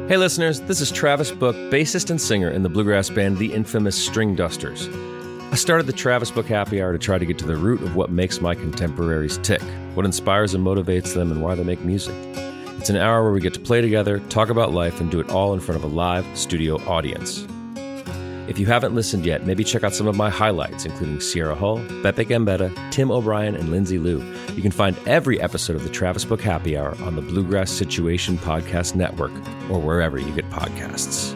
Hey listeners, this is Travis Book, bassist and singer in the bluegrass band The Infamous String Dusters. I started the Travis Book Happy Hour to try to get to the root of what makes my contemporaries tick, what inspires and motivates them, and why they make music. It's an hour where we get to play together, talk about life, and do it all in front of a live studio audience. If you haven't listened yet, maybe check out some of my highlights, including Sierra Hull, Beppe Gambetta, Tim O'Brien, and Lindsay Liu. You can find every episode of the Travis Book Happy Hour on the Bluegrass Situation Podcast Network or wherever you get podcasts.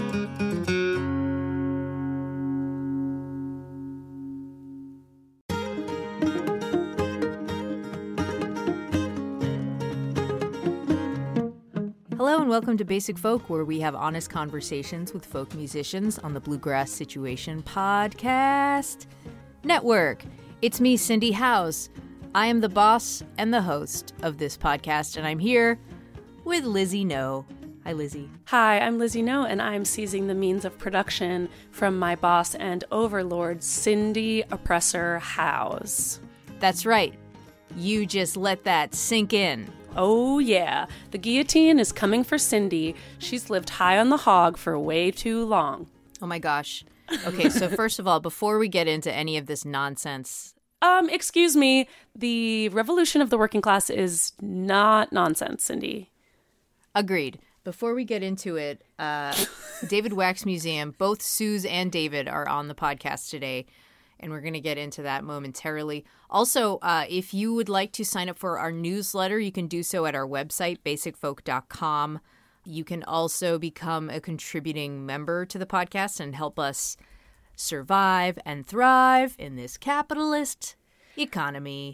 Hello and welcome to Basic Folk, where we have honest conversations with folk musicians on the Bluegrass Situation Podcast Network. It's me, Cindy Howes. I am the boss and the host of this podcast, and I'm here with Lizzie No. Hi, Lizzie. Hi, I'm Lizzie No, and I'm seizing the means of production from my boss and overlord, Cindy Oppressor Howes. That's right. You just let that sink in. Oh, yeah. The guillotine is coming for Cindy. She's lived high on the hog for way too long. Oh, my gosh. Okay, so first of all, before we get into any of this nonsense... Excuse me. The revolution of the working class is not nonsense, Cindy. Agreed. Before we get into it, David Wax Museum, both Suze and David are on the podcast today, and we're going to get into that momentarily. Also, if you would like to sign up for our newsletter, you can do so at our website, basicfolk.com. You can also become a contributing member to the podcast and help us survive and thrive in this capitalist economy.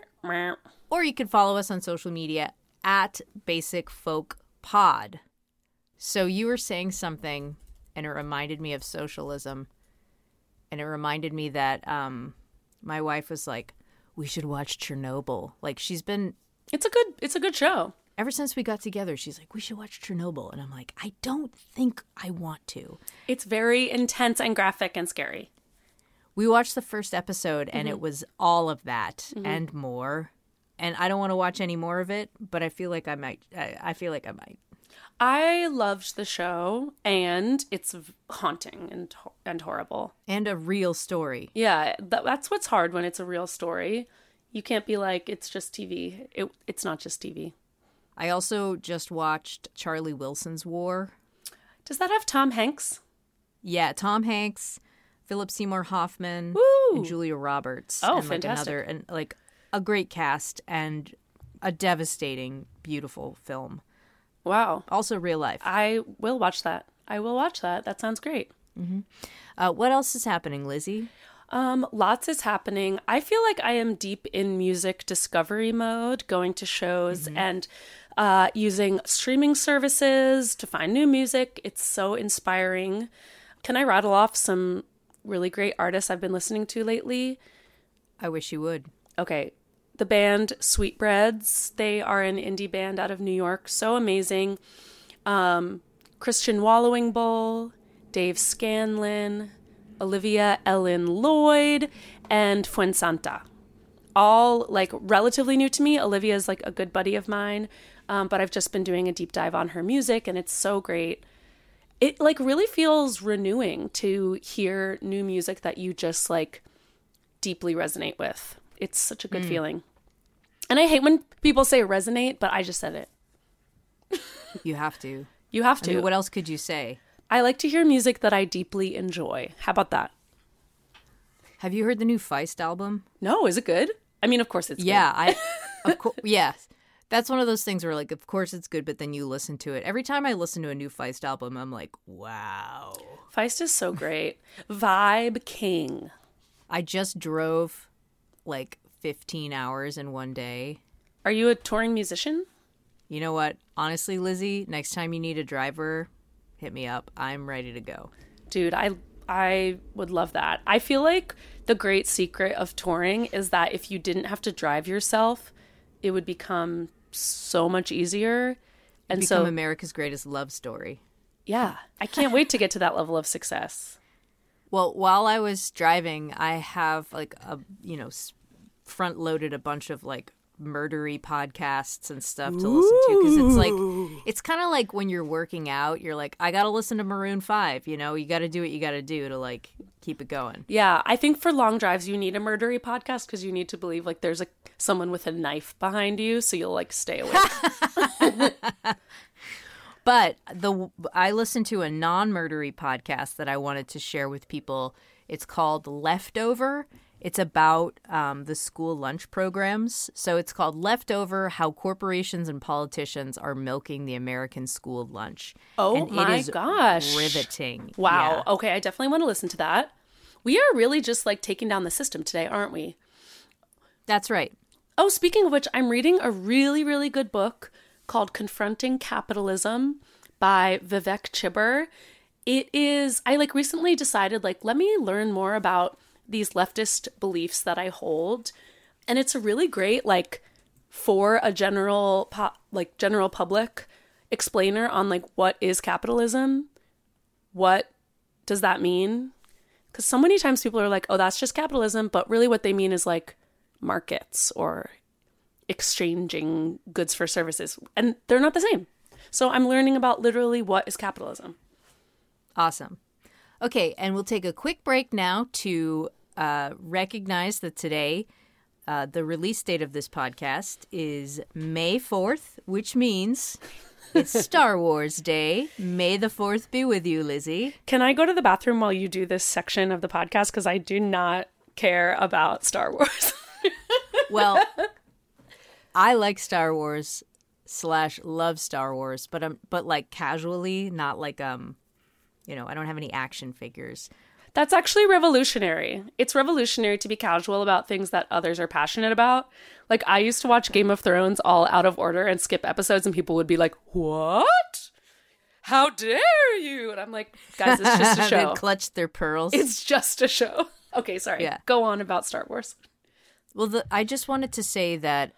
Or you can follow us on social media at basicfolkpod. So you were saying something, and it reminded me of socialism. And it reminded me that my wife was like, we should watch Chernobyl. Like, she's been... It's a good show. Ever since we got together, she's like, we should watch Chernobyl. And I'm like, I don't think I want to. It's very intense and graphic and scary. We watched the first episode, and it was all of that and more. And I don't want to watch any more of it, but I feel like I might. I feel like I might. I loved the show, and it's haunting and horrible. And a real story. Yeah, that's what's hard when it's a real story. You can't be like, it's just TV. It's not just TV. I also just watched Charlie Wilson's War. Does that have Tom Hanks? Yeah, Tom Hanks, Philip Seymour Hoffman, Woo! and Julia Roberts. Oh, and fantastic. A great cast and a devastating, beautiful film. Wow. Also real life. I will watch that. That sounds great. Mm-hmm. What else is happening, Lizzie? Lots is happening. I feel like I am deep in music discovery mode, going to shows and using streaming services to find new music. It's so inspiring. Can I rattle off some really great artists I've been listening to lately? I wish you would. Okay. The band Sweetbreads. They are an indie band out of New York. So amazing. Christian Wallowing Bowl, Dave Scanlon, Olivia Ellen Lloyd, and Fuensanta. All like relatively new to me. Olivia is like a good buddy of mine, but I've just been doing a deep dive on her music, and it's so great. It like really feels renewing to hear new music that you just like deeply resonate with. It's such a good feeling. And I hate when people say resonate, but I just said it. You have to. You have to. I mean, what else could you say? I like to hear music that I deeply enjoy. How about that? Have you heard the new Feist album? No, is it good? I mean, of course it's good. Yeah, yes. That's one of those things where, like, of course it's good, but then you listen to it. Every time I listen to a new Feist album, I'm like, wow. Feist is so great. Vibe King. I just drove, like, 15 hours in one day. Are you a touring musician? You know what? Honestly, Lizzie, next time you need a driver, hit me up. I'm ready to go. Dude, I would love that. I feel like the great secret of touring is that if you didn't have to drive yourself, it would become so much easier. And become America's greatest love story. Yeah. I can't wait to get to that level of success. Well, while I was driving, I have like front loaded a bunch of like murdery podcasts and stuff to listen to, because it's kind of like when you're working out, you're like, I gotta listen to Maroon 5, you know, you gotta do what you gotta do to like keep it going. Yeah, I think for long drives you need a murdery podcast because you need to believe like there's someone with a knife behind you, so you'll like stay awake. But I listened to a non-murdery podcast that I wanted to share with people. It's called Leftover. It's about the school lunch programs. So it's called Leftover: How Corporations and Politicians Are Milking the American School Lunch. Oh, and my it is gosh. riveting. Wow. Yeah. Okay, I definitely want to listen to that. We are really just like taking down the system today, aren't we? That's right. Oh, speaking of which, I'm reading a really, really good book called Confronting Capitalism by Vivek Chibber. It is, I like recently decided like, let me learn more about these leftist beliefs that I hold. And it's a really great, like for a general public explainer on like, what is capitalism? What does that mean? Because so many times people are like, oh, that's just capitalism. But really what they mean is like markets or exchanging goods for services, and they're not the same. So I'm learning about literally what is capitalism. Awesome. Okay, and we'll take a quick break now to recognize that today, the release date of this podcast is May 4th, which means it's Star Wars Day. May the 4th be with you, Lizzie. Can I go to the bathroom while you do this section of the podcast? Because I do not care about Star Wars. Well, I like Star Wars / love Star Wars, but like casually, not like you know, I don't have any action figures. That's actually revolutionary. It's revolutionary to be casual about things that others are passionate about. Like I used to watch Game of Thrones all out of order and skip episodes, and people would be like, "What? How dare you?" And I'm like, "Guys, it's just a show." They clutched their pearls. It's just a show. Okay, sorry. Yeah. Go on about Star Wars. Well, I just wanted to say that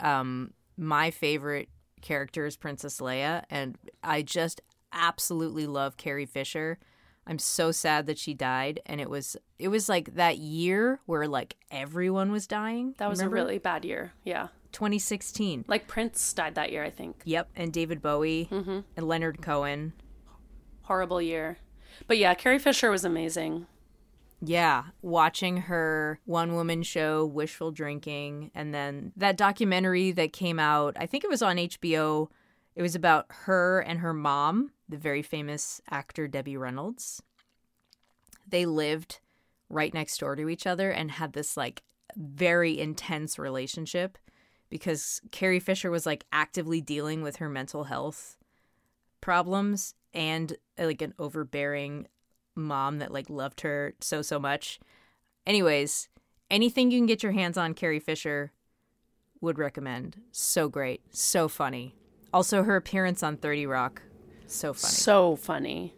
my favorite character is Princess Leia, and I just absolutely love Carrie Fisher. I'm so sad that she died, and it was like that year where like everyone was dying. That was a really bad year. Yeah. 2016. Like Prince died that year, I think. Yep, and David Bowie and Leonard Cohen. Horrible year. But yeah, Carrie Fisher was amazing. Yeah, watching her one-woman show, Wishful Drinking, and then that documentary that came out, I think it was on HBO. It was about her and her mom, the very famous actor Debbie Reynolds. They lived right next door to each other and had this like very intense relationship because Carrie Fisher was like actively dealing with her mental health problems and like an overbearing mom that like loved her so much. Anyways, anything you can get your hands on Carrie Fisher, would recommend. So great, so funny. Also her appearance on 30 Rock, so funny. So funny.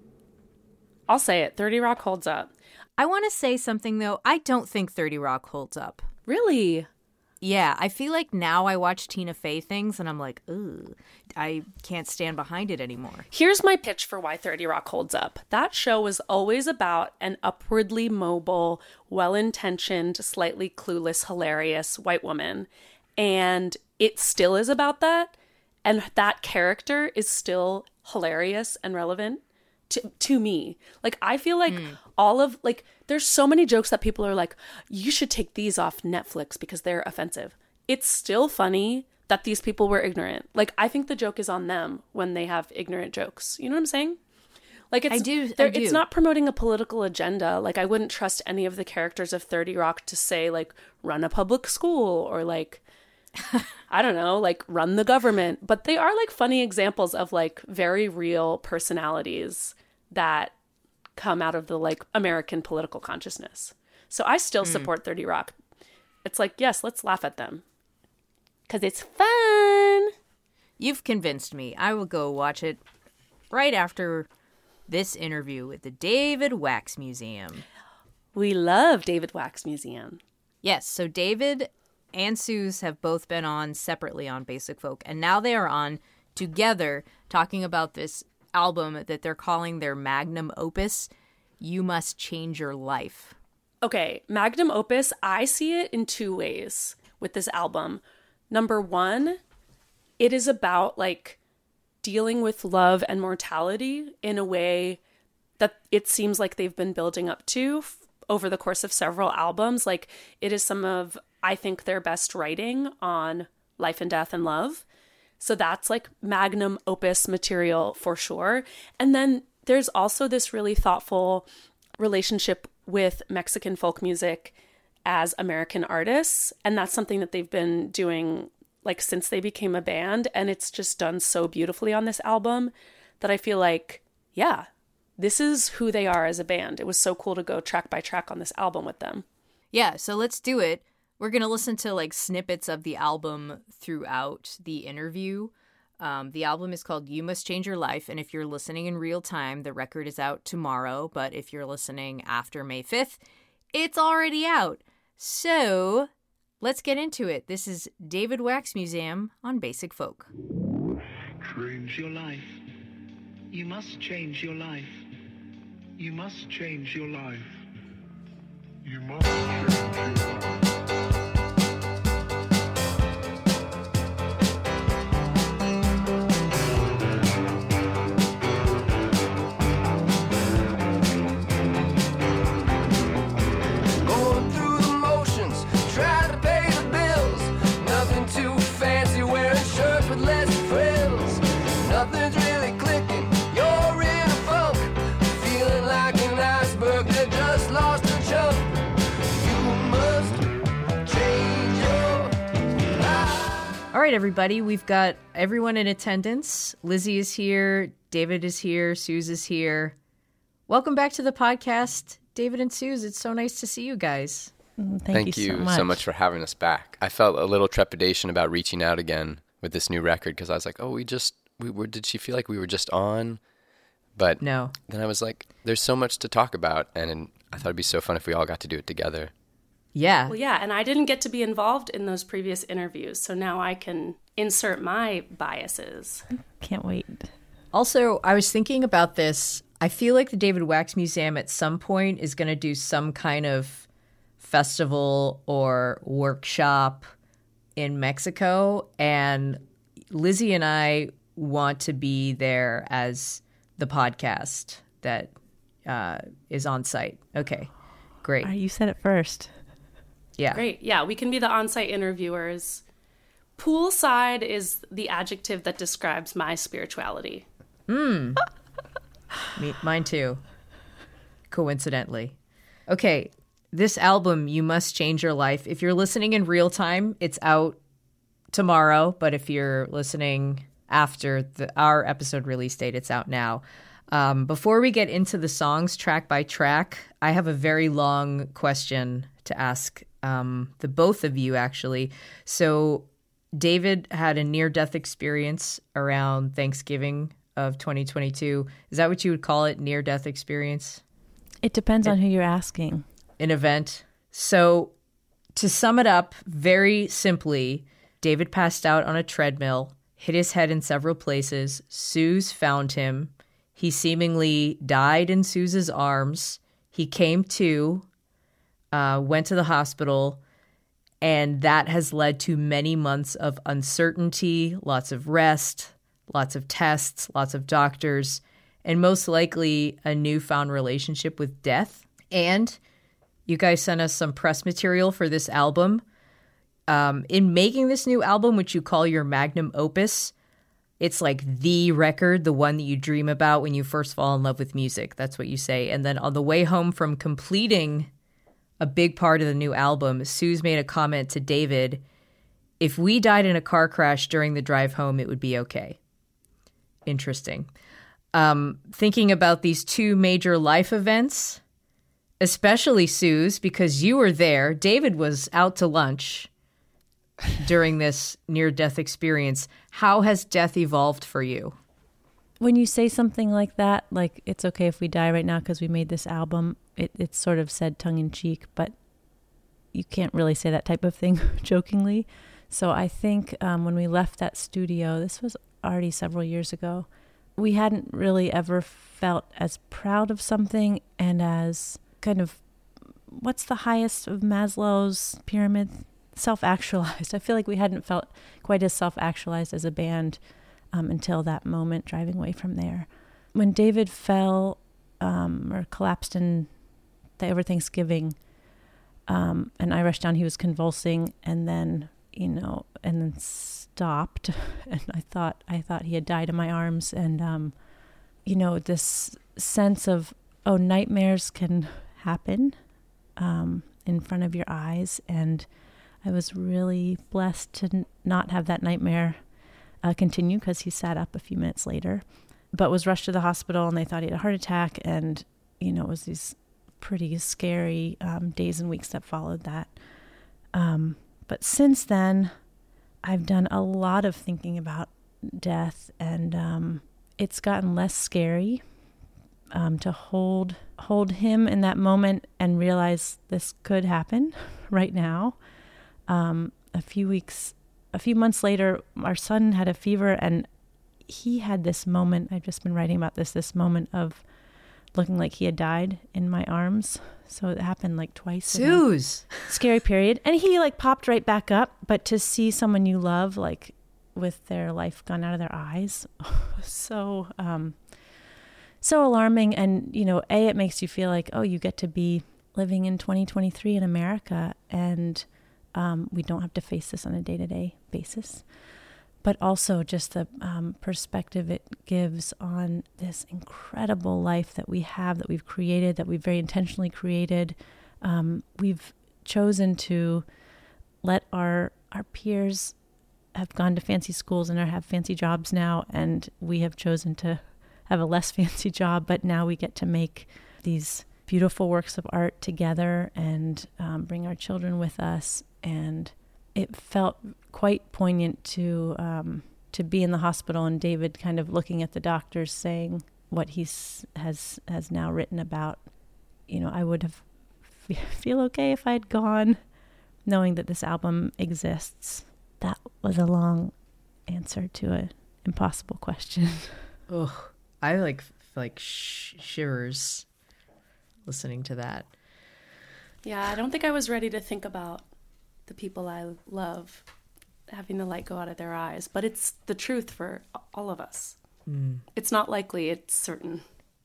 I'll say it, 30 Rock holds up. I want to say something though. I don't think 30 Rock holds up. Really? Yeah, I feel like now I watch Tina Fey things and I'm like, ooh, I can't stand behind it anymore. Here's my pitch for why 30 Rock holds up. That show was always about an upwardly mobile, well-intentioned, slightly clueless, hilarious white woman. And it still is about that. And that character is still hilarious and relevant to me. Like, I feel like all of, like, there's so many jokes that people are like, you should take these off Netflix because they're offensive. It's still funny that these people were ignorant. Like, I think the joke is on them when they have ignorant jokes. You know what I'm saying? Like, it's, I do. It's not promoting a political agenda. Like, I wouldn't trust any of the characters of 30 Rock to say, like, run a public school or, like, I don't know, like, run the government. But they are, like, funny examples of, like, very real personalities that come out of the, like, American political consciousness. So I still support 30 Rock. It's like, yes, let's laugh at them. Because it's fun. You've convinced me. I will go watch it right after this interview with the David Wax Museum. We love David Wax Museum. Yes, so David and Suze have both been on separately on Basic Folk, and now they are on together talking about this album that they're calling their magnum opus, You Must Change Your Life. Okay, magnum opus, I see it in two ways with this album. Number one, it is about like dealing with love and mortality in a way that it seems like they've been building up to over the course of several albums. Like, it is some of, I think, their best writing on life and death and love. So that's like magnum opus material for sure. And then there's also this really thoughtful relationship with Mexican folk music as American artists. And that's something that they've been doing like since they became a band. And it's just done so beautifully on this album that I feel like, yeah, this is who they are as a band. It was so cool to go track by track on this album with them. Yeah, so let's do it. We're going to listen to like snippets of the album throughout the interview. The album is called You Must Change Your Life. And if you're listening in real time, the record is out tomorrow. But if you're listening after May 5th, it's already out. So let's get into it. This is David Waxmuseum on Basic Folk. Change your life. You must change your life. You must change your life. You must change your life. Going through the motions, trying to pay the bills. Nothing too fancy, wearing shirts with less frills. Nothing's really clicking, you're in a funk. Feeling like an iceberg that just lost a chunk. You must change your life. All right, everybody, we've got everyone in attendance. Lizzie is here. David is here. Suze is here. Welcome back to the podcast, David and Suze. It's so nice to see you guys. Thank you so much for having us back. I felt a little trepidation about reaching out again with this new record because I was like, oh, did she feel like we were just on? But No. Then I was like, there's so much to talk about, and I thought it'd be so fun if we all got to do it together. Yeah. Well, yeah, and I didn't get to be involved in those previous interviews, so now I can insert my biases. Can't wait. Also, I was thinking about this. I feel like the David Waxmuseum at some point is going to do some kind of festival or workshop in Mexico, and Lizzie and I want to be there as the podcast that is on site. Okay, great. You said it first. Yeah. Great. Yeah, we can be the on-site interviewers. Poolside is the adjective that describes my spirituality. Mine too. Coincidentally. Okay, this album, You Must Change Your Life. If you're listening in real time, it's out tomorrow. But if you're listening after our episode release date, it's out now. Before we get into the songs track by track, I have a very long question to ask the both of you, actually. So David had a near-death experience around Thanksgiving of 2022. Is that what you would call it, near-death experience? It depends on who you're asking. An event. So to sum it up very simply, David passed out on a treadmill, hit his head in several places. Suze found him. He seemingly died in Suze's arms. He came to, went to the hospital, and that has led to many months of uncertainty, lots of rest, lots of tests, lots of doctors, and most likely a newfound relationship with death. And you guys sent us some press material for this album. In making this new album, which you call your magnum opus, it's like the record, the one that you dream about when you first fall in love with music. That's what you say. And then on the way home from completing a big part of the new album, Suze made a comment to David, if we died in a car crash during the drive home, it would be okay. Interesting. Thinking about these two major life events, especially Suze, because you were there. David was out to lunch during this near-death experience. How has death evolved for you? When you say something like that, like it's okay if we die right now because we made this album, it's sort of said tongue-in-cheek, but you can't really say that type of thing jokingly. So I think when we left that studio, this was already several years ago, we hadn't really ever felt as proud of something and as kind of, what's the highest of Maslow's pyramid self-actualized. I feel like we hadn't felt quite as self-actualized as a band until that moment driving away from there. When David fell or collapsed over Thanksgiving, and I rushed down, he was convulsing and then stopped. And I thought he had died in my arms. And, this sense of, nightmares can happen in front of your eyes. And I was really blessed to not have that nightmare continue, because he sat up a few minutes later, but was rushed to the hospital and they thought he had a heart attack. And, it was these pretty scary days and weeks that followed that. But since then, I've done a lot of thinking about death, and it's gotten less scary to hold him in that moment and realize this could happen right now. A few months later, our son had a fever, and he had this moment. I've just been writing about this moment of looking like he had died in my arms. So it happened like twice. Suze! Scary period. And he popped right back up. But to see someone you love, with their life gone out of their eyes, so alarming. And, it makes you feel like, you get to be living in 2023 in America, and we don't have to face this on a day-to-day basis. But also just the perspective it gives on this incredible life that we have, that we've created, that we've very intentionally created. We've chosen to let our peers have gone to fancy schools and have fancy jobs now, and we have chosen to have a less fancy job, but now we get to make these beautiful works of art together and bring our children with us. And it felt quite poignant to be in the hospital and David kind of looking at the doctors saying what he has now written about. I would have feel okay if I'd gone, knowing that this album exists. That was a long answer to an impossible question. Ugh, I shivers listening to that. Yeah, I don't think I was ready to think about the people I love having the light go out of their eyes, but it's the truth for all of us. It's not likely, it's certain.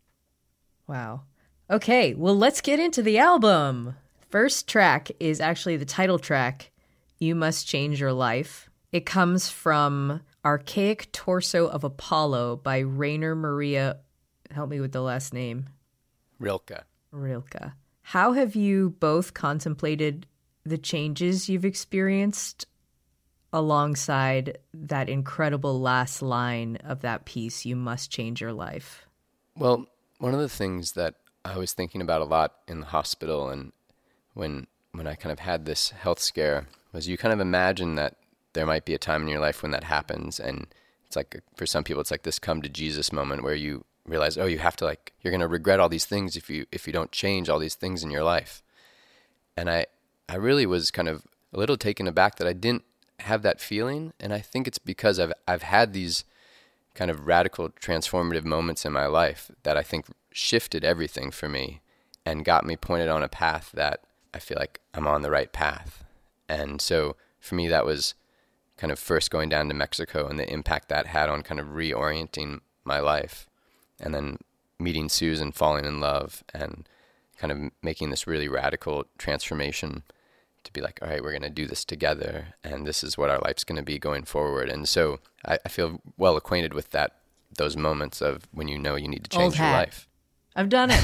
Wow. Okay, well, let's get into the album. First track is actually the title track, You Must Change Your Life. It comes from Archaic Torso of Apollo by Rainer Maria, help me with the last name. Rilke. How have you both contemplated the changes you've experienced alongside that incredible last line of that piece, you must change your life? Well, one of the things that I was thinking about a lot in the hospital and when I kind of had this health scare was you kind of imagine that there might be a time in your life when that happens. And it's like, for some people, it's like this come to Jesus moment where you realize, you have to you're going to regret all these things if you don't change all these things in your life. And I really was kind of a little taken aback that I didn't have that feeling. And I think it's because I've had these kind of radical transformative moments in my life that I think shifted everything for me and got me pointed on a path that I feel like I'm on the right path. And so for me, that was kind of first going down to Mexico and the impact that had on kind of reorienting my life, and then meeting Suze and falling in love and kind of making this really radical transformation to be like, all right, we're going to do this together, and this is what our life's going to be going forward. And so I feel well acquainted with those moments of when you know you need to change your life. I've done it.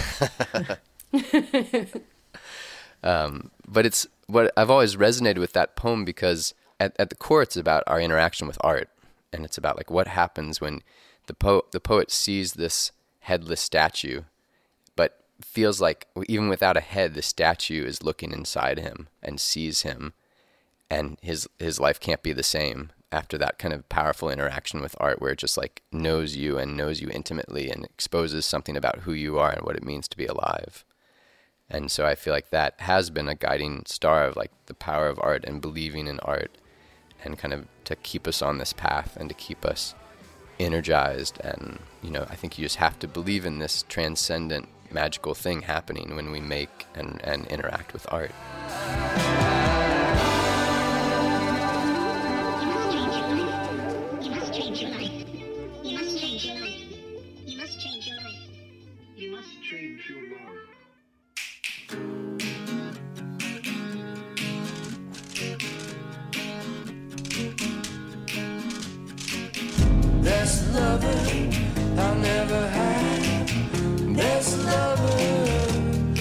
But it's what I've always resonated with that poem because at the core it's about our interaction with art, and it's about what happens when the poet sees this headless statue, but feels like even without a head, the statue is looking inside him and sees him, and his life can't be the same after that kind of powerful interaction with art where it just knows you and knows you intimately and exposes something about who you are and what it means to be alive. And so I feel like that has been a guiding star of the power of art and believing in art, and kind of to keep us on this path and to keep us energized. And, I think you just have to believe in this transcendent, magical thing happening when we make and interact with art. I never had best lover.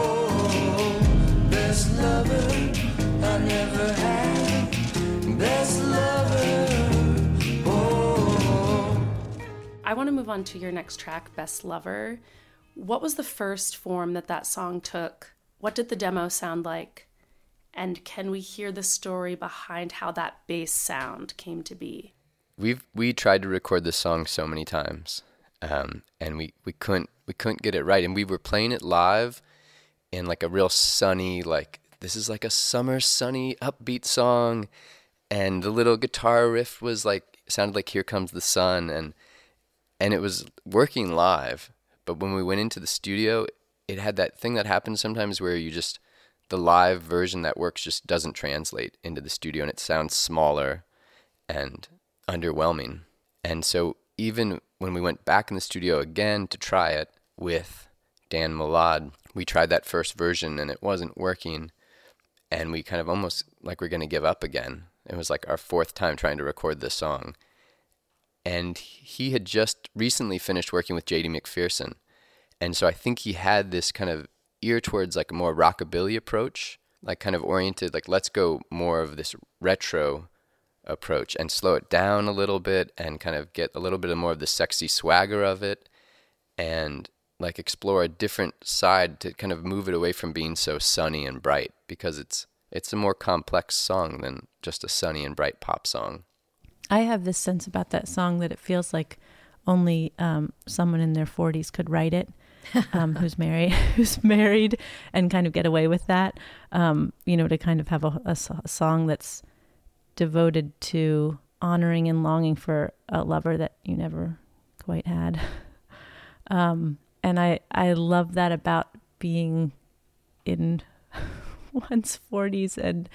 Oh, best lover. I never had best lover. Oh. I want to move on to your next track, Best Lover. What was the first form that song took? What did the demo sound like? And can we hear the story behind how that bass sound came to be? We tried to record this song so many times, and we couldn't get it right. And we were playing it live in like a real sunny, like this is like a summer sunny upbeat song, and the little guitar riff was like sounded like Here Comes the Sun, and it was working live. But when we went into the studio, it had that thing that happens sometimes where the live version that works just doesn't translate into the studio, and it sounds smaller and underwhelming. And so even when we went back in the studio again to try it with Dan Malad, we tried that first version and it wasn't working, and we kind of almost like we're going to give up again. It was like our fourth time trying to record this song. And he had just recently finished working with J.D. McPherson. And so I think he had this kind of ear towards like a more rockabilly approach, like kind of oriented, like let's go more of this retro approach and slow it down a little bit and kind of get a little bit more of the sexy swagger of it and like explore a different side to kind of move it away from being so sunny and bright, because it's a more complex song than just a sunny and bright pop song. I have this sense about that song that it feels like only someone in their 40s could write it, who's married and kind of get away with that, to kind of have a song that's devoted to honoring and longing for a lover that you never quite had. And I love that about being in one's 40s and,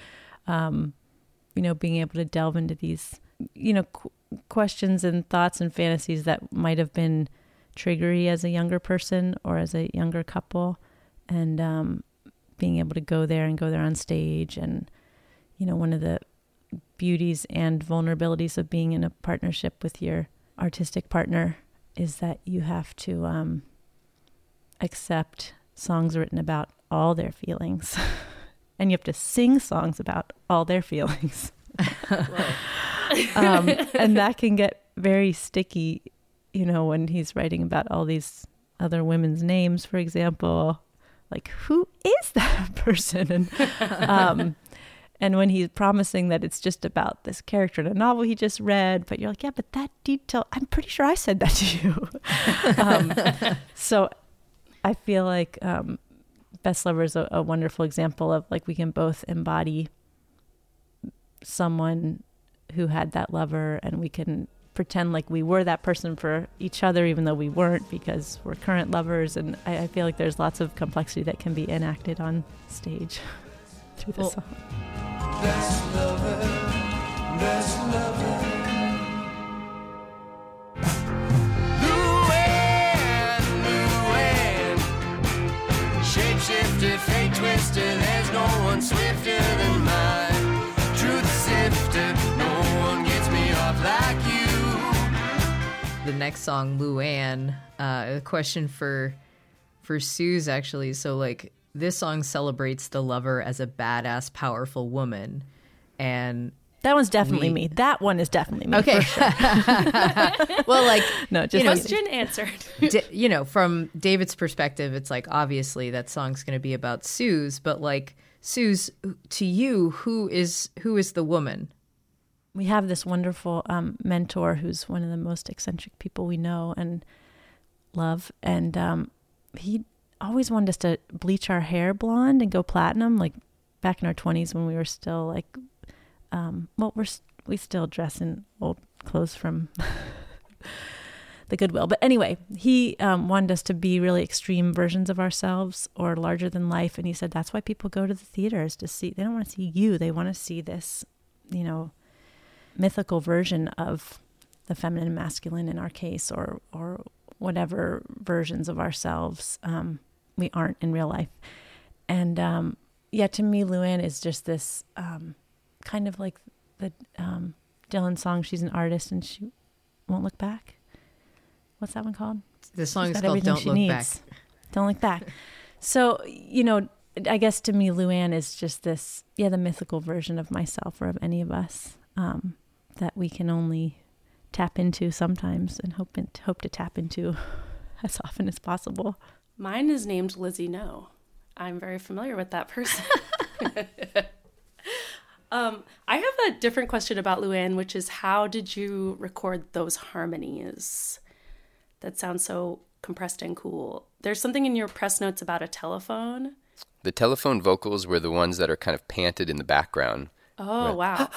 being able to delve into these, questions and thoughts and fantasies that might have been triggery as a younger person or as a younger couple, and being able to go there on stage. And, one of the beauties and vulnerabilities of being in a partnership with your artistic partner is that you have to accept songs written about all their feelings and you have to sing songs about all their feelings. And that can get very sticky, when he's writing about all these other women's names, for example, like who is that person? And when he's promising that it's just about this character in a novel he just read, but you're like, yeah, but that detail, I'm pretty sure I said that to you. So I feel like Best Lover is a wonderful example of like we can both embody someone who had that lover, and we can pretend like we were that person for each other, even though we weren't, because we're current lovers. And I feel like there's lots of complexity that can be enacted on stage through the song. Best lover, best lover. Luann, shapeshifter, fate twister, there's no one swifter than mine. Truth sifter, no one gets me off like you. The next song, Luann, a question for Suze, actually. So, like, this song celebrates the lover as a badass, powerful woman. And that one's definitely me. That one is definitely me. Okay. For sure. Well, like, no, just question answered. From David's perspective, it's like, obviously that song's going to be about Suze, but like, Suze, to you, who is the woman? We have this wonderful mentor who's one of the most eccentric people we know and love. And he always wanted us to bleach our hair blonde and go platinum, like back in our 20s when we were still like, we still dress in old clothes from the Goodwill. But anyway, he wanted us to be really extreme versions of ourselves or larger than life. And he said, that's why people go to the theaters to see, they don't want to see you. They want to see this, mythical version of the feminine and masculine in our case, or whatever versions of ourselves we aren't in real life. And to me, Luann is just this kind of like the Dylan song, she's an artist and she won't look back. what's that one called? The song She's is got called everything Don't she Look needs. Back. Don't Look Back. So, I guess to me, Luann is just this, the mythical version of myself or of any of us that we can only tap into sometimes and hope to tap into as often as possible. Mine is named Lizzie No. I'm very familiar with that person. I have a different question about Luann, which is how did you record those harmonies? That sounds so compressed and cool. There's something in your press notes about a telephone. The telephone vocals were the ones that are kind of panted in the background. Oh, wow.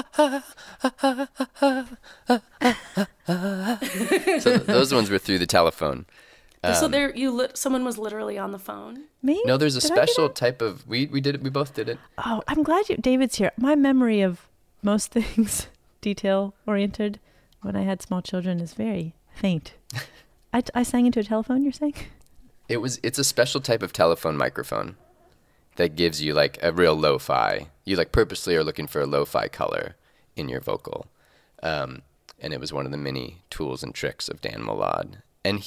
So those ones were through the telephone. So there, someone was literally on the phone. Me? No, there's a Did I do special that? type of, we did it, we both did it. Oh, I'm glad David's here. My memory of most things detail-oriented when I had small children is very faint. I sang into a telephone, you're saying? It's a special type of telephone microphone that gives you like a real lo-fi. You like purposely are looking for a lo-fi color in your vocal. And it was one of the many tools and tricks of Dan Molad. And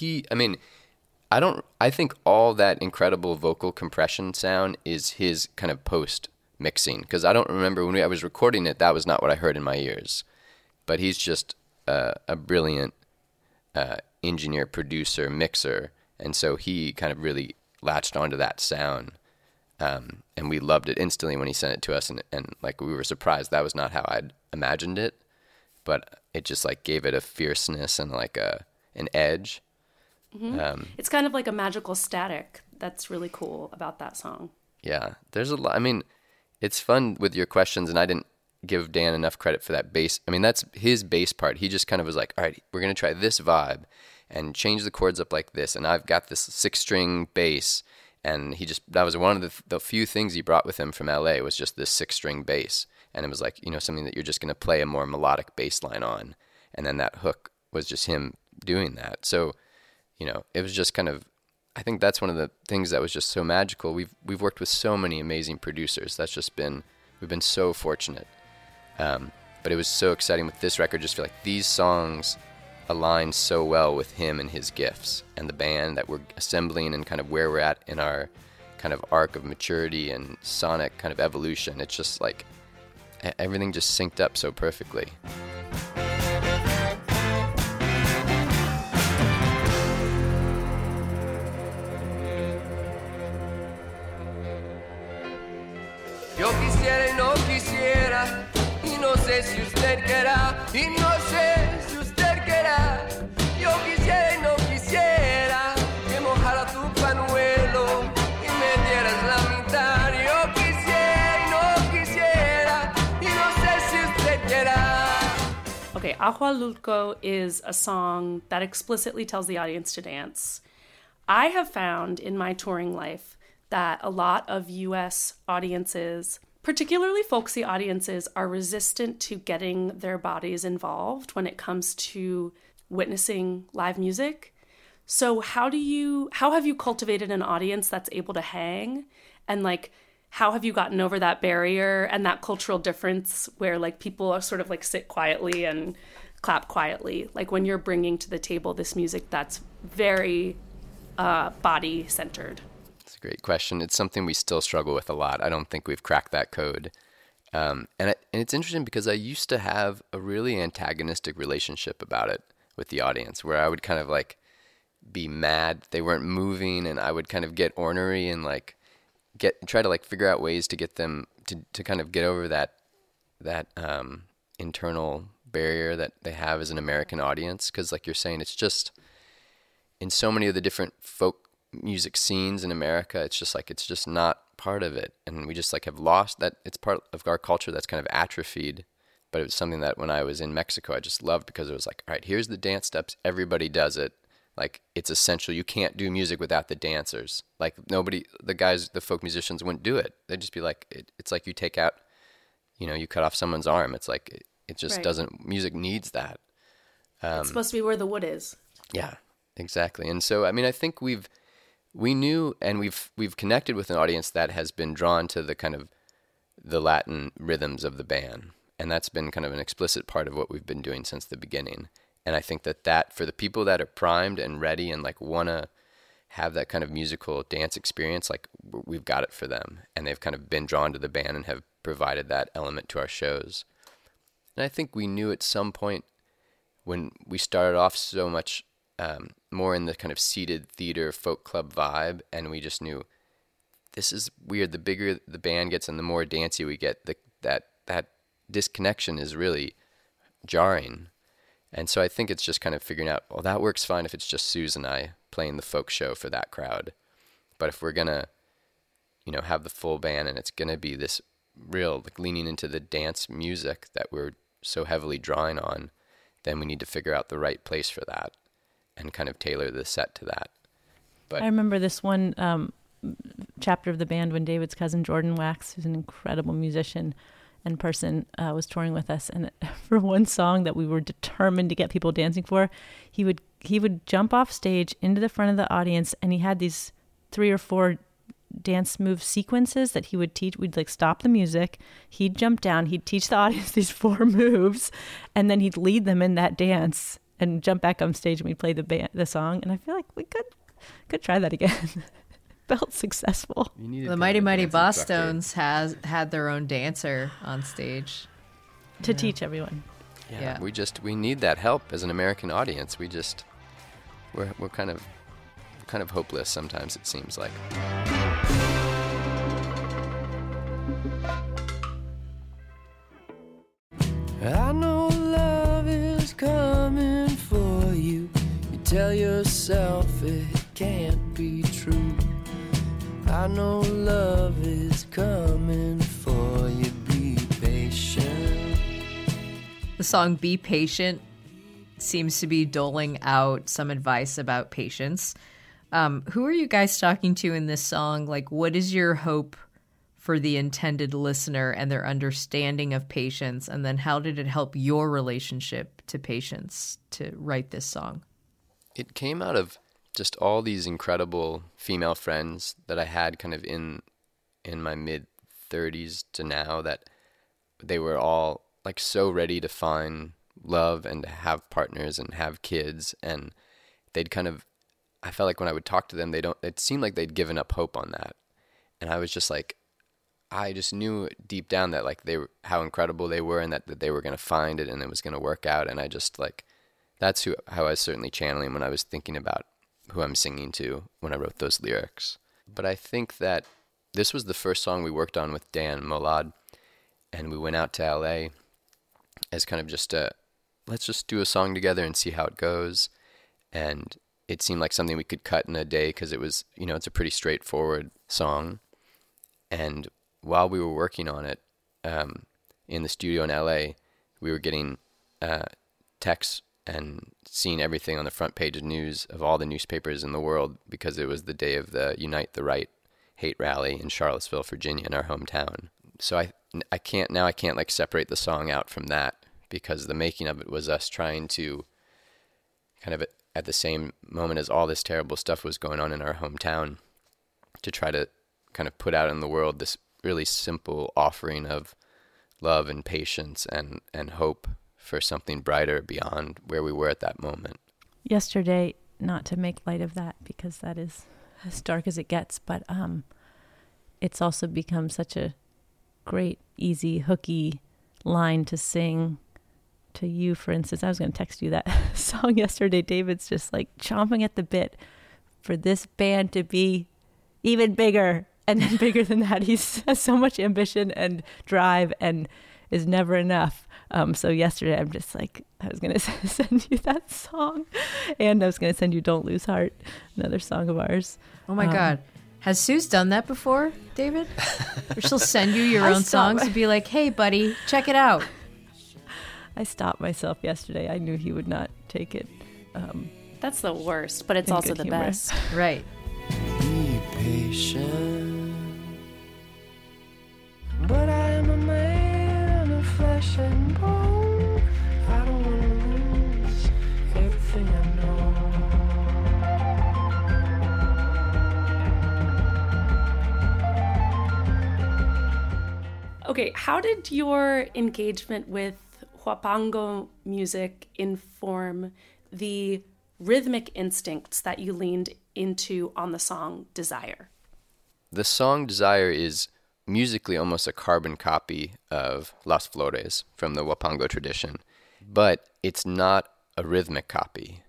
I think all that incredible vocal compression sound is his kind of post mixing. Because I don't remember when I was recording it, that was not what I heard in my ears. But he's just a brilliant engineer, producer, mixer. And so he kind of really latched onto that sound. And we loved it instantly when he sent it to us. And like we were surprised that was not how I'd imagined it. But it just like gave it a fierceness and like an edge. Mm-hmm. It's kind of like a magical static. That's really cool about that song. Yeah, there's a lot. I mean, it's fun with your questions, and I didn't give Dan enough credit for that bass. I mean, that's his bass part. He just kind of was like, all right, we're going to try this vibe and change the chords up like this. And I've got this 6-string bass. And that was one of the few things he brought with him from LA was just this 6-string bass. And it was like, something that you're just going to play a more melodic bass line on. And then that hook was just him doing that. So, it was just kind of, I think that's one of the things that was just so magical. We've worked with so many amazing producers. We've been so fortunate. But it was so exciting with this record, just feel like these songs align so well with him and his gifts and the band that we're assembling and kind of where we're at in our kind of arc of maturity and sonic kind of evolution. It's just like everything just synced up so perfectly. Yo quisiera y no quisiera, y no sé si usted querrá, y no sé si usted querrá. Yo quisiera y no quisiera, que mojara tu panuelo y me dieras la mitad. Yo quisiera y no quisiera, y no sé si usted querrá. Okay, Ahualulco is a song that explicitly tells the audience to dance. I have found in my touring life that a lot of U.S. audiences, particularly folksy audiences, are resistant to getting their bodies involved when it comes to witnessing live music. So how have you cultivated an audience that's able to hang? And like, how have you gotten over that barrier and that cultural difference where like people are sort of like sit quietly and clap quietly? Like when you're bringing to the table this music that's very body centered. It's a great question. It's something we still struggle with a lot. I don't think we've cracked that code. And it's interesting because I used to have a really antagonistic relationship about it with the audience where I would kind of like be mad they weren't moving, and I would kind of get ornery and like try to like figure out ways to get them to kind of get over that internal barrier that they have as an American audience. Because like you're saying, it's just in so many of the different folk music scenes in America, it's just not part of it, and we just like have lost that. It's part of our culture that's kind of atrophied. But it was something that when I was in Mexico I just loved, because it was like, all right, here's the dance steps, everybody does it, like it's essential. You can't do music without the dancers. Like the folk musicians wouldn't do it. They'd just be like, it's like you take out, you cut off someone's arm. It's like it just Right. doesn't. Music needs that. It's supposed to be where the wood is. Yeah, exactly. And so I mean, I think we knew, and we've connected with an audience that has been drawn to the kind of the Latin rhythms of the band, and that's been kind of an explicit part of what we've been doing since the beginning. And I think that for the people that are primed and ready and like want to have that kind of musical dance experience, like we've got it for them. And they've kind of been drawn to the band and have provided that element to our shows. And I think we knew at some point when we started off so much more in the kind of seated theater folk club vibe, and we just knew this is weird. The bigger the band gets and the more dancey we get, that disconnection is really jarring. And so I think it's just kind of figuring out, well, that works fine if it's just Suze and I playing the folk show for that crowd. But if we're going to, have the full band and it's going to be this real, like, leaning into the dance music that we're so heavily drawing on, then we need to figure out the right place for that and kind of tailor the set to that. But I remember this one chapter of the band when David's cousin Jordan Wax, who's an incredible musician and person, was touring with us, and for one song that we were determined to get people dancing for, he would jump off stage into the front of the audience, and he had these 3 or 4 dance move sequences that he would teach. We'd like stop the music, he'd jump down, he'd teach the audience these 4 moves, and then he'd lead them in that dance and jump back on stage, and we'd play the song. And I feel like we could try that again. Felt successful. The Mighty Mighty Bosstones had their own dancer on stage to teach everyone. Yeah. We need that help as an American audience. We're kind of hopeless sometimes, it seems like. I know love is coming for you. You tell yourself it can't be true. I know love is coming for you. Be patient. The song Be Patient seems to be doling out some advice about patience. Who are you guys talking to in this song? Like, what is your hope for the intended listener and their understanding of patience? And then how did it help your relationship to patience to write this song? It came out of just all these incredible female friends that I had kind of in my mid-30s to now, that they were all like so ready to find love and to have partners and have kids, and they'd kind of, I felt like when I would talk to them, it seemed like they'd given up hope on that. And I was just like, I just knew deep down that like how incredible they were, and that they were going to find it and it was going to work out. And I just like, that's how I was certainly channeling when I was thinking about who I'm singing to when I wrote those lyrics. But I think that this was the first song we worked on with Dan Molad, and we went out to LA as kind of just let's just do a song together and see how it goes. And it seemed like something we could cut in a day because it was, it's a pretty straightforward song. And while we were working on it in the studio in LA, we were getting texts and seeing everything on the front page of news of all the newspapers in the world, because it was the day of the Unite the Right hate rally in Charlottesville, Virginia, in our hometown. So I can't like separate the song out from that, because the making of it was us trying to kind of at the same moment as all this terrible stuff was going on in our hometown, to try to kind of put out in the world this really simple offering of love and patience and hope for something brighter beyond where we were at that moment. Yesterday, not to make light of that because that is as dark as it gets, but it's also become such a great, easy, hooky line to sing to you, for instance. I was going to text you that song yesterday. David's just like chomping at the bit for this band to be even bigger, and then bigger than that. He has so much ambition and drive and is never enough. So yesterday I'm just like, I was going to send you that song, and I was going to send you Don't Lose Heart, another song of ours. Oh my God. Has Suze done that before, David? Or she'll send you your own songs and be like, hey buddy, check it out. I stopped myself yesterday. I knew he would not take it. That's the worst, but it's also the humor. best. Right. Be patient. But I am a man of flesh and bone. I don't want to lose everything I know. Okay, how did your engagement with Huapango music inform the rhythmic instincts that you leaned into on the song Desire? The song Desire is musically almost a carbon copy of Las Flores from the Huapango tradition, but it's not a rhythmic copy.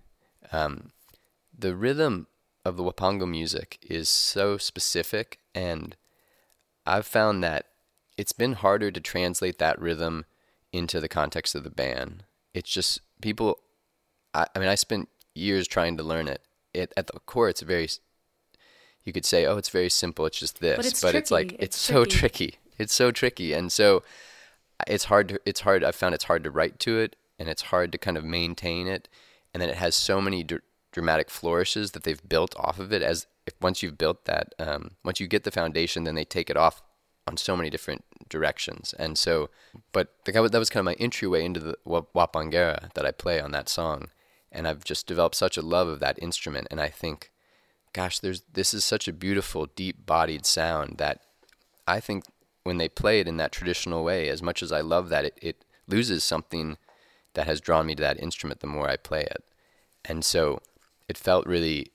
The rhythm of the Huapango music is so specific, and I've found that it's been harder to translate that rhythm into the context of the band. It's just people, I mean, I spent years trying to learn it. At the core, it's very, you could say, oh, it's very simple, it's just this. But it's like, it's so tricky. It's so tricky. And so I found it's hard to write to it, and it's hard to kind of maintain it. And then it has so many dramatic flourishes that they've built off of it. Once you've built that, once you get the foundation, then they take it off on so many different directions. And so, but that was kind of my entryway into the Huapanguera that I play on that song. And I've just developed such a love of that instrument. And I think, gosh, this is such a beautiful, deep-bodied sound that I think when they play it in that traditional way, as much as I love that, it loses something that has drawn me to that instrument the more I play it. And so I felt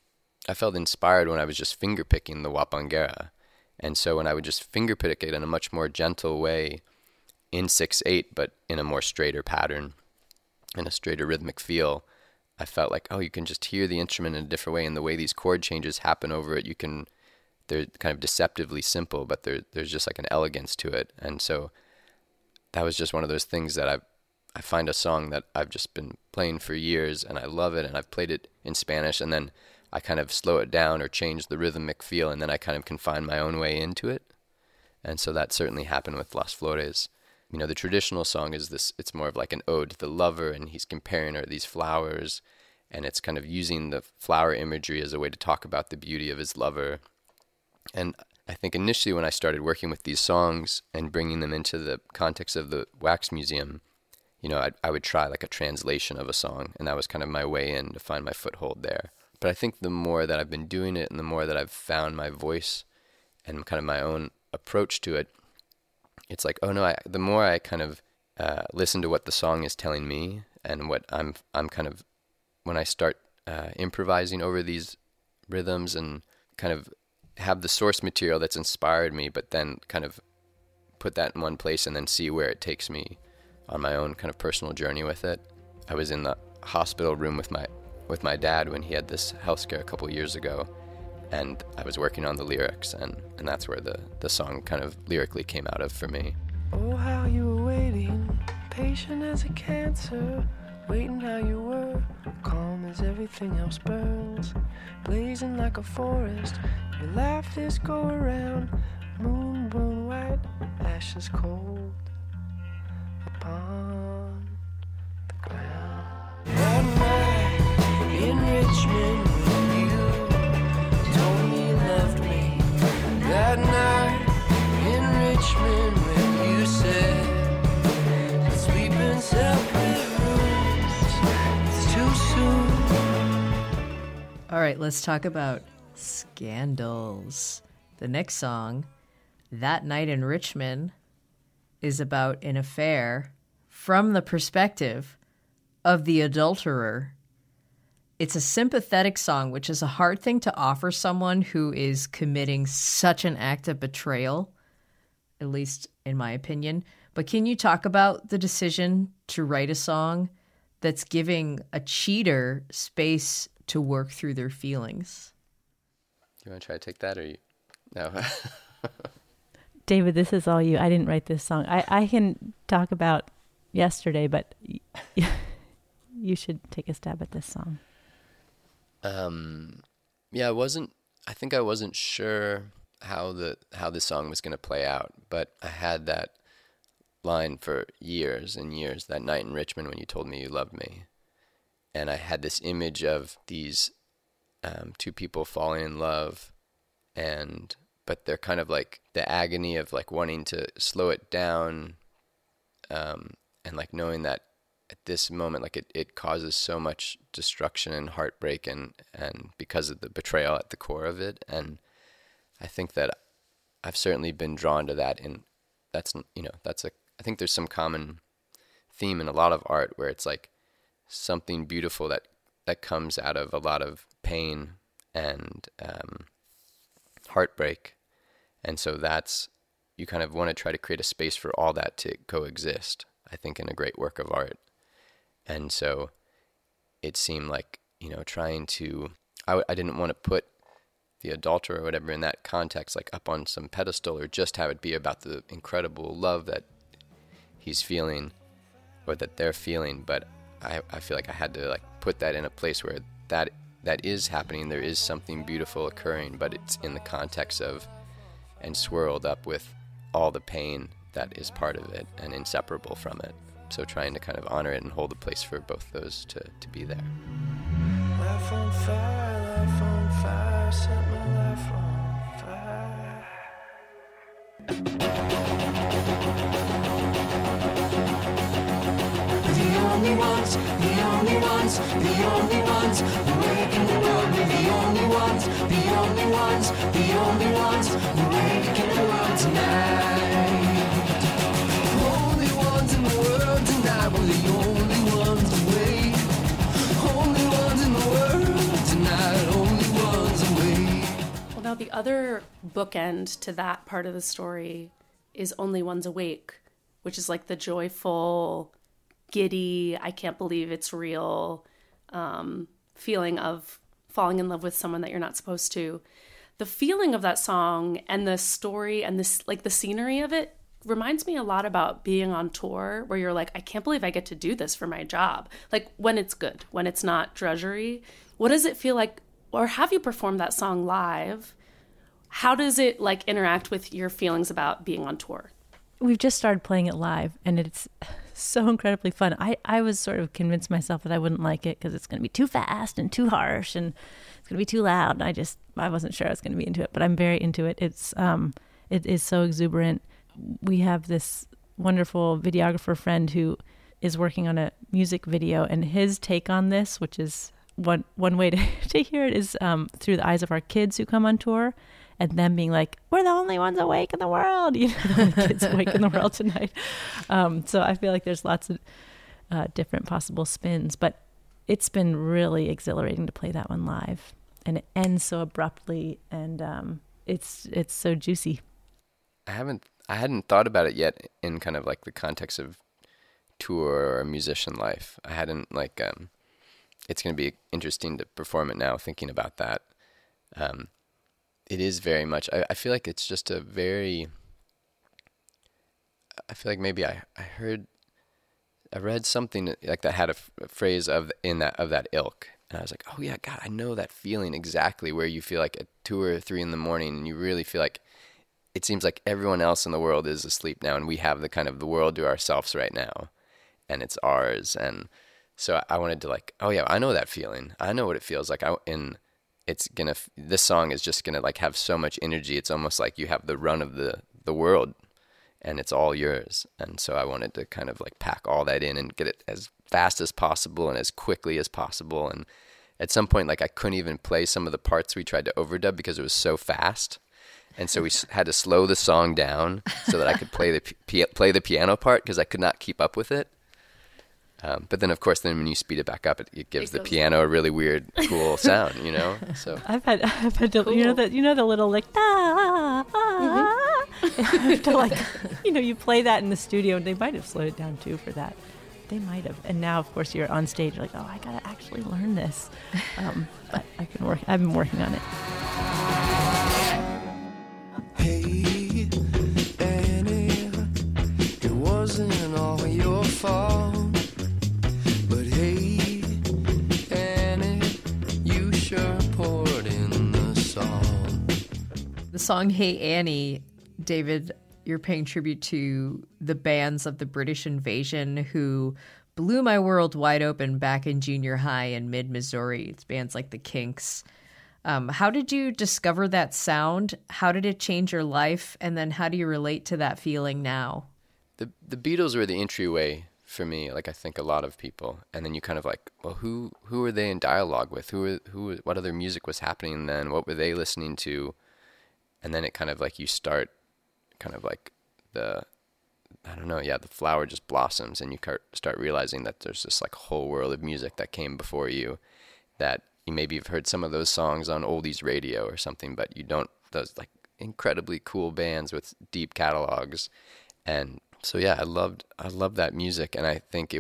inspired when I was just finger-picking the Huapanguera. And so when I would just finger-pick it in a much more gentle way in 6/8, but in a more straighter pattern, in a straighter rhythmic feel, I felt like, oh, you can just hear the instrument in a different way, and the way these chord changes happen over it, they're kind of deceptively simple, but there's just like an elegance to it. And so that was just one of those things that I find a song that I've just been playing for years, and I love it, and I've played it in Spanish, and then I kind of slow it down or change the rhythmic feel, and then I kind of can find my own way into it. And so that certainly happened with Las Flores. You know, the traditional song is this, it's more of like an ode to the lover, and he's comparing her to these flowers, and it's kind of using the flower imagery as a way to talk about the beauty of his lover. And I think initially when I started working with these songs and bringing them into the context of the Wax Museum, you know, I would try like a translation of a song, and that was kind of my way in to find my foothold there. But I think the more that I've been doing it and the more that I've found my voice and kind of my own approach to it, it's like, oh no, the more I kind of listen to what the song is telling me, and what I'm kind of, when I start improvising over these rhythms and kind of have the source material that's inspired me, but then kind of put that in one place and then see where it takes me on my own kind of personal journey with it. I was in the hospital room with my dad when he had this health scare a couple of years ago, and I was working on the lyrics, and that's where the song kind of lyrically came out of for me. Oh, how you were waiting, patient as a cancer, waiting how you were, calm as everything else burns, blazing like a forest, your laugh this go around, moon bone white, ashes cold upon the ground. That night in Richmond when you told me you loved me, that night in Richmond when you said let's sleep in separate rooms, it's too soon. All right, let's talk about scandals. The next song, That Night in Richmond, is about an affair from the perspective of the adulterer. It's a sympathetic song, which is a hard thing to offer someone who is committing such an act of betrayal, at least in my opinion. But can you talk about the decision to write a song that's giving a cheater space to work through their feelings? You want to try to take that, or you? No. David, this is all you. I didn't write this song. I can talk about yesterday, but you should take a stab at this song. Yeah, I think I wasn't sure how the song was going to play out, but I had that line for years and years, that night in Richmond when you told me you loved me. And I had this image of these two people falling in love, but they're kind of like the agony of like wanting to slow it down, and like knowing that at this moment, like it causes so much destruction and heartbreak, and because of the betrayal at the core of it. And I think that I've certainly been drawn to that, and I think there's some common theme in a lot of art where it's like something beautiful that comes out of a lot of pain and heartbreak. And so you kind of want to try to create a space for all that to coexist, I think, in a great work of art. And so it seemed like, trying to, I didn't want to put the adulterer or whatever in that context, like up on some pedestal, or just have it be about the incredible love that he's feeling or that they're feeling. But I feel like I had to like put that in a place where that is happening. There is something beautiful occurring, but it's in the context of and swirled up with all the pain that is part of it and inseparable from it. So trying to kind of honor it and hold a place for both those to be there. Life on fire, set my life on fire. The only ones awake in the world. We're the only ones awake in the world tonight. Only ones in the world tonight. We're the only ones awake. Only ones in the world tonight. Only ones awake. Well, now the other bookend to that part of the story is Only Ones Awake, which is like the joyful, giddy, I can't believe it's real feeling of falling in love with someone that you're not supposed to. The feeling of that song and the story and this, like the scenery of it, reminds me a lot about being on tour, where you're like, I can't believe I get to do this for my job. Like when it's good, when it's not drudgery. What does it feel like, or have you performed that song live? How does it like interact with your feelings about being on tour? We've just started playing it live, and it's so incredibly fun. I was sort of convinced myself that I wouldn't like it because it's going to be too fast and too harsh, and it's going to be too loud. And I wasn't sure I was going to be into it, but I'm very into it. It is so exuberant. We have this wonderful videographer friend who is working on a music video, and his take on this, which is one way to hear it, is through the eyes of our kids who come on tour. And them being like, we're the only ones awake in the world. The only kids awake in the world tonight. So I feel like there's lots of different possible spins. But it's been really exhilarating to play that one live. And it ends so abruptly. And it's so juicy. I hadn't thought about it yet in kind of like the context of tour or musician life. I hadn't like, it's going to be interesting to perform it now thinking about that. It is very much, I feel like it's just I feel like maybe I read something like that had a phrase of that ilk. And I was like, oh yeah, God, I know that feeling exactly, where you feel like at 2 or 3 in the morning and you really feel like it seems like everyone else in the world is asleep now and we have the kind of the world to ourselves right now and it's ours. And so I wanted to like, oh yeah, I know that feeling. I know what it feels like. This song is just gonna like have so much energy. It's almost like you have the run of the world and it's all yours. And so I wanted to kind of like pack all that in and get it as fast as possible and as quickly as possible. And at some point, like I couldn't even play some of the parts we tried to overdub because it was so fast. And so we had to slow the song down so that I could play the piano part because I could not keep up with it. But then, of course, when you speed it back up, it gives the piano a really weird, cool sound, So I've had to, cool. you know the little like to like, you play that in the studio, and they might have slowed it down too for that. They might have. And now, of course, you're on stage, you're like, oh, I gotta actually learn this. But I've been working on it. Hey, Annie, it wasn't all your fault. The song Hey Annie, David, you're paying tribute to the bands of the British invasion who blew my world wide open back in junior high in mid-Missouri. It's bands like the Kinks. How did you discover that sound? How did it change your life? And then how do you relate to that feeling now? The Beatles were the entryway for me, like I think a lot of people. And then you kind of like, well, who were they in dialogue with? What other music was happening then? What were they listening to? And then it kind of like you start kind of like the I don't know, yeah, the flower just blossoms and you start realizing that there's this like whole world of music that came before you, that you maybe have heard some of those songs on oldies radio or something, but you don't, those like incredibly cool bands with deep catalogs. And so yeah, I loved that music, and I think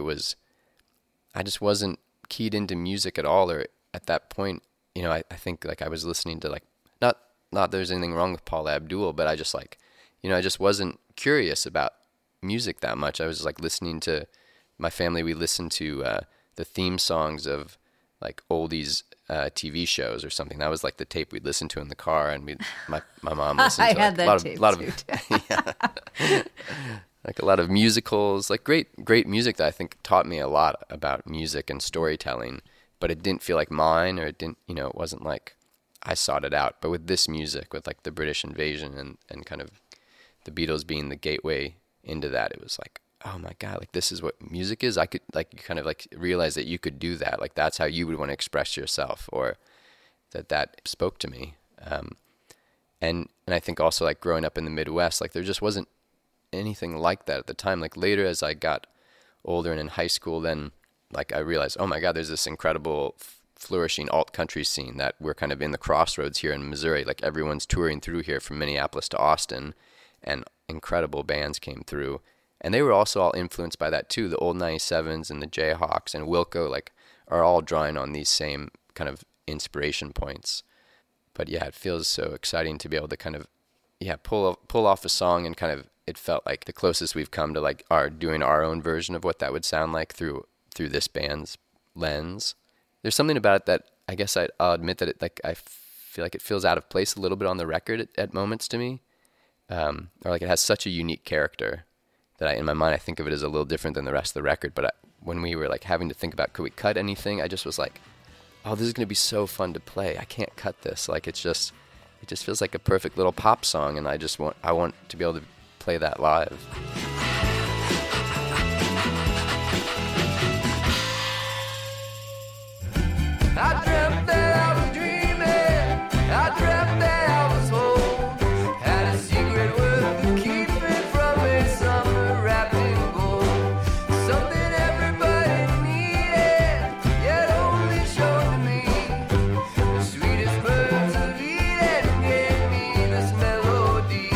I just wasn't keyed into music at all, or at that point, you know, I think like I was listening to like, not there's anything wrong with Paula Abdul, but I just like, you know, I just wasn't curious about music that much. I was like listening to, my family, we listened to the theme songs of like oldies TV shows or something. That was like the tape we'd listen to in the car, and my mom listened to had like, that a lot of yeah, like a lot of musicals, like great music that I think taught me a lot about music and storytelling, but it didn't feel like mine, or it didn't, you know, it wasn't like I sought it out. But with this music, with like the British invasion and kind of the Beatles being the gateway into that, it was like, oh my God, like this is what music is. I could like, you kind of like realize that you could do that. Like that's how you would want to express yourself, or that spoke to me. And I think also like growing up in the Midwest, like there just wasn't anything like that at the time. Like later as I got older and in high school, then like I realized, oh my God, there's this incredible flourishing alt country scene that we're kind of in the crossroads here in Missouri. Like everyone's touring through here from Minneapolis to Austin, and incredible bands came through. And they were also all influenced by that too. The old 97s and the Jayhawks and Wilco like are all drawing on these same kind of inspiration points. But yeah, it feels so exciting to be able to kind of, yeah, pull off a song, and kind of, it felt like the closest we've come to like doing our own version of what that would sound like through this band's lens. There's something about it that I guess I'll admit that it, like I feel like it feels out of place a little bit on the record at moments to me, or like it has such a unique character that in my mind I think of it as a little different than the rest of the record. But when we were like having to think about could we cut anything, I just was like, oh, this is going to be so fun to play. I can't cut this. Like it just feels like a perfect little pop song, and I want to be able to play that live. I dreamt that I was dreaming. I dreamt that I was home. Had a secret worth of keeping from a summer wrapped in gold. Something everybody needed, yet only showed to me. The sweetest birds of Eden gave me this melody.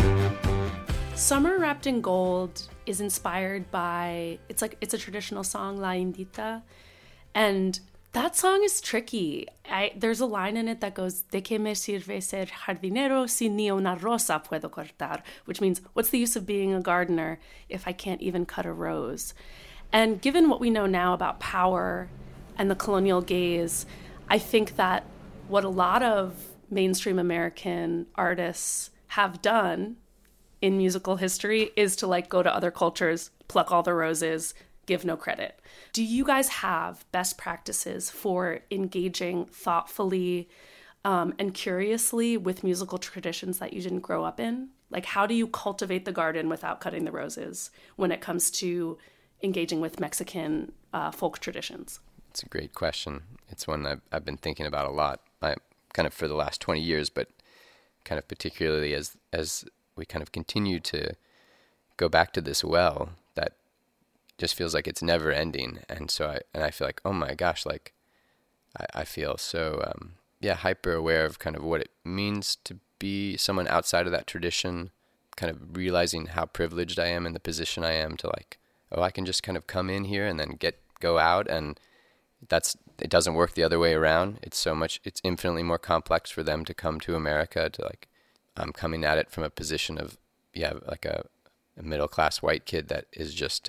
Summer Wrapped in Gold is inspired by, it's a traditional song, La Indita, and that song is tricky. There's a line in it that goes, ¿De qué me sirve ser jardinero si ni una rosa puedo cortar? Which means, what's the use of being a gardener if I can't even cut a rose? And given what we know now about power and the colonial gaze, I think that what a lot of mainstream American artists have done in musical history is to like go to other cultures, pluck all the roses, give no credit. Do you guys have best practices for engaging thoughtfully and curiously with musical traditions that you didn't grow up in? Like, how do you cultivate the garden without cutting the roses when it comes to engaging with Mexican folk traditions? It's a great question. It's one I've been thinking about a lot, kind of for the last 20 years, but kind of particularly as we kind of continue to go back to this well that just feels like it's never ending. And so I feel like, oh my gosh, like I feel so, hyper aware of kind of what it means to be someone outside of that tradition, kind of realizing how privileged I am in the position I am to like, oh, I can just kind of come in here and then go out, and it doesn't work the other way around. It's infinitely more complex for them to come to America to like, I'm coming at it from a position of, like a middle-class white kid that is just,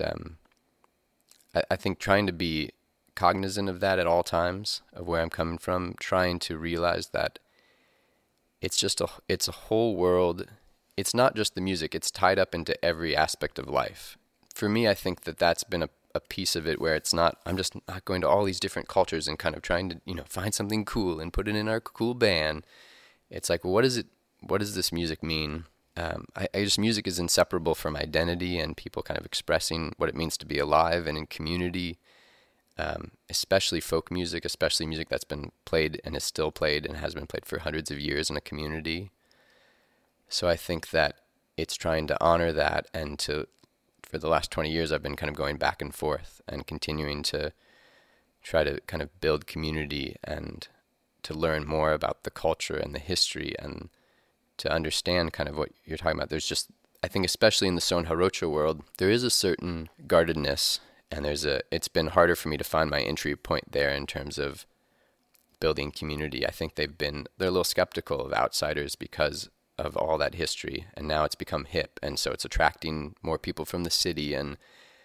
I think trying to be cognizant of that at all times, of where I'm coming from, trying to realize that it's a whole world. It's not just the music, it's tied up into every aspect of life. For me, I think that's been a piece of it where I'm just not going to all these different cultures and kind of trying to, find something cool and put it in our cool band. It's like, what does this music mean? Music is inseparable from identity and people kind of expressing what it means to be alive and in community, especially folk music, especially music that's been played and is still played and has been played for hundreds of years in a community. So I think that it's trying to honor that and to for the last 20 years, I've been kind of going back and forth and continuing to try to kind of build community and to learn more about the culture and the history and to understand kind of what you're talking about. There's just, I think especially in the Son Jarocho world, there is a certain guardedness, and it's been harder for me to find my entry point there in terms of building community. I think they're a little skeptical of outsiders because of all that history, and now it's become hip, and so it's attracting more people from the city. And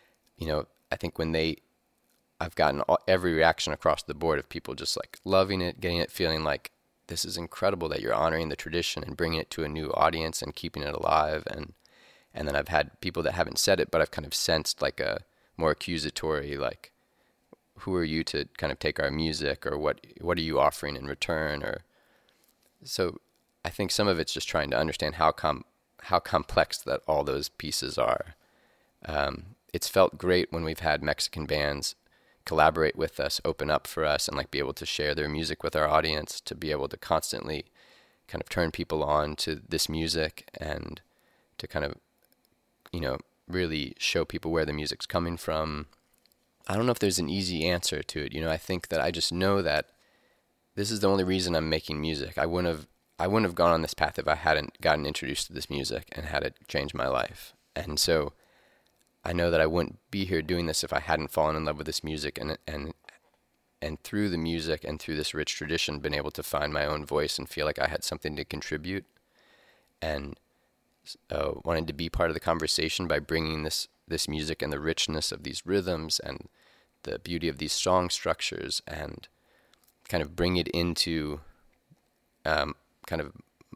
I think I've gotten every reaction across the board of people just like loving it, getting it, feeling like this is incredible that you're honoring the tradition and bringing it to a new audience and keeping it alive. And then I've had people that haven't said it, but I've kind of sensed like a more accusatory, like, who are you to kind of take our music, or what are you offering in return? Or so I think some of it's just trying to understand how complex that all those pieces are. It's felt great when we've had Mexican bands collaborate with us, open up for us, and like be able to share their music with our audience, to be able to constantly kind of turn people on to this music and to kind of, really show people where the music's coming from. I don't know if there's an easy answer to it. I think that I just know that this is the only reason I'm making music. I wouldn't have gone on this path if I hadn't gotten introduced to this music and had it change my life. And so I know that I wouldn't be here doing this if I hadn't fallen in love with this music and through the music and through this rich tradition been able to find my own voice and feel like I had something to contribute, and wanted to be part of the conversation by bringing this music and the richness of these rhythms and the beauty of these song structures and kind of bring it into kind of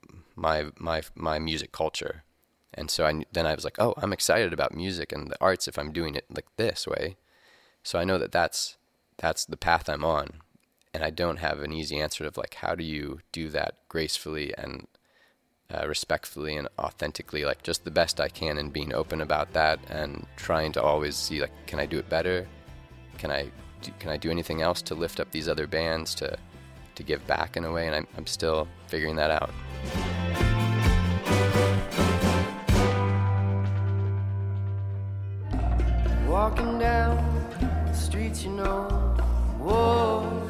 my music culture. And so then I was like, oh, I'm excited about music and the arts if I'm doing it like this way. So I know that that's the path I'm on, and I don't have an easy answer of like, how do you do that gracefully and respectfully and authentically, like just the best I can, and being open about that and trying to always see like, can I do it better? Can I do anything else to lift up these other bands, to give back in a way? And I'm still figuring that out. Walking down the streets, whoa.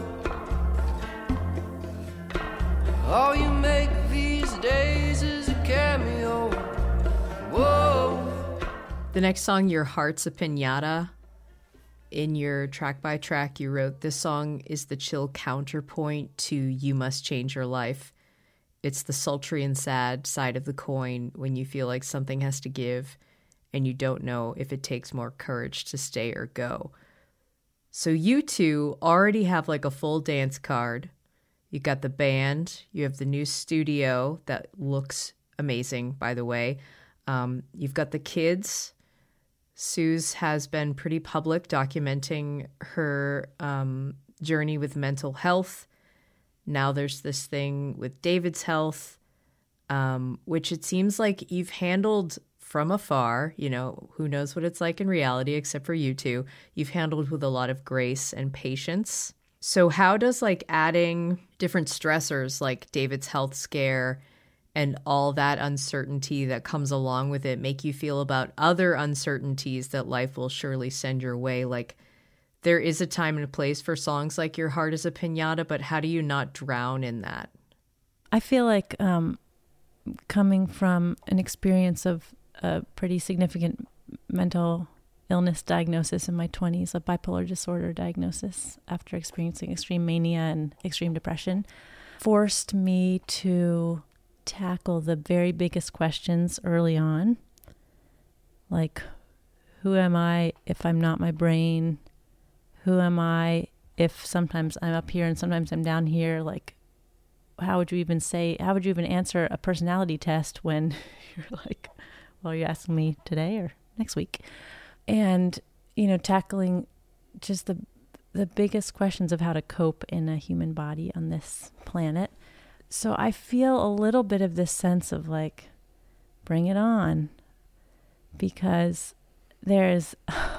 All you make these days is a cameo, whoa. The next song, Your Heart's a Piñata. In your track by track, you wrote, this song is the chill counterpoint to You Must Change Your Life. It's the sultry and sad side of the coin when you feel like something has to give and you don't know if it takes more courage to stay or go. So you two already have like a full dance card. You got the band, you have the new studio that looks amazing, by the way. You've got the kids. Suze has been pretty public documenting her journey with mental health. Now there's this thing with David's health, which it seems like you've handled from afar. Who knows what it's like in reality except for you two. You've handled with a lot of grace and patience. So how does like adding different stressors like David's health scare and all that uncertainty that comes along with it make you feel about other uncertainties that life will surely send your way? Like, there is a time and a place for songs like Your Heart is a Piñata, but how do you not drown in that? I feel like coming from an experience of a pretty significant mental illness diagnosis in my 20s, a bipolar disorder diagnosis after experiencing extreme mania and extreme depression, forced me to tackle the very biggest questions early on. Like, who am I if I'm not my brain? Who am I if sometimes I'm up here and sometimes I'm down here? Like, how would you even answer a personality test when you're like, well, you're asking me today or next week? And, tackling just the biggest questions of how to cope in a human body on this planet. So I feel a little bit of this sense of like, bring it on, because there's,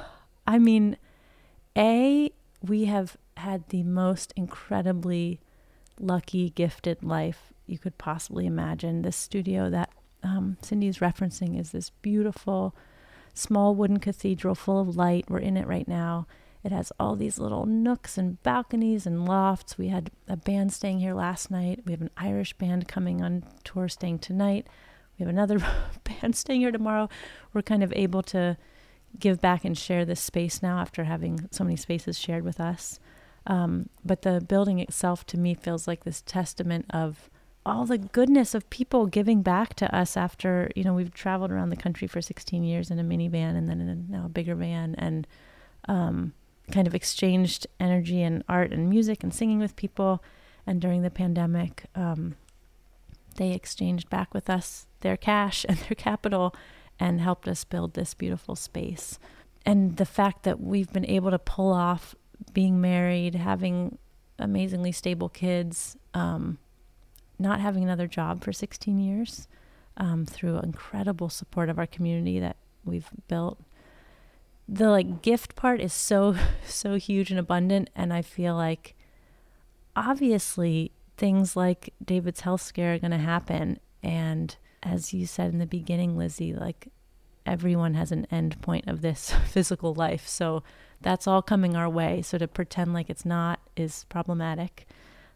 we have had the most incredibly lucky, gifted life you could possibly imagine. This studio that Cindy's referencing is this beautiful small wooden cathedral full of light. We're in it right now. It has all these little nooks and balconies and lofts. We had a band staying here last night. We have an Irish band coming on tour staying tonight. We have another band staying here tomorrow. We're kind of able to give back and share this space now after having so many spaces shared with us. But the building itself to me feels like this testament of all the goodness of people giving back to us after, we've traveled around the country for 16 years in a minivan and then in now a bigger van, and kind of exchanged energy and art and music and singing with people. And during the pandemic, they exchanged back with us their cash and their capital and helped us build this beautiful space. And the fact that we've been able to pull off being married, having amazingly stable kids, not having another job for 16 years, through incredible support of our community that we've built. The gift part is so huge and abundant, and I feel like obviously things like David's health scare are going to happen, and as you said in the beginning, Lizzie, everyone has an end point of this physical life, so that's all coming our way. So to pretend like it's not is problematic.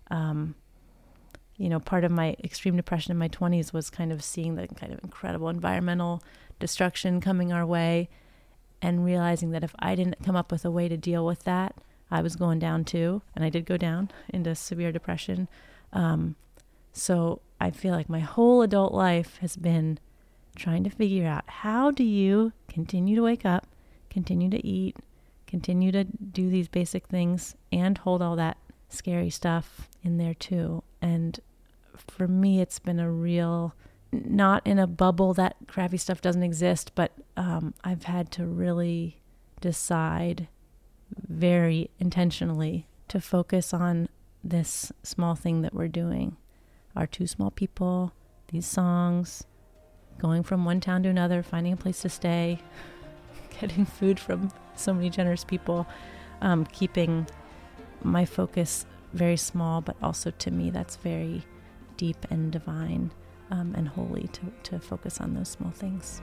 Part of my extreme depression in my 20s was kind of seeing the kind of incredible environmental destruction coming our way, and realizing that if I didn't come up with a way to deal with that, I was going down too. And I did go down into severe depression. So I feel like my whole adult life has been trying to figure out, how do you continue to wake up, continue to eat, continue to do these basic things, and hold all that scary stuff in there too. And for me, it's been a real, not in a bubble that crappy stuff doesn't exist, but I've had to really decide very intentionally to focus on this small thing that we're doing. Our two small people, these songs, going from one town to another, finding a place to stay, getting food from so many generous people, keeping my focus very small, but also to me that's very deep and divine, and holy to focus on those small things.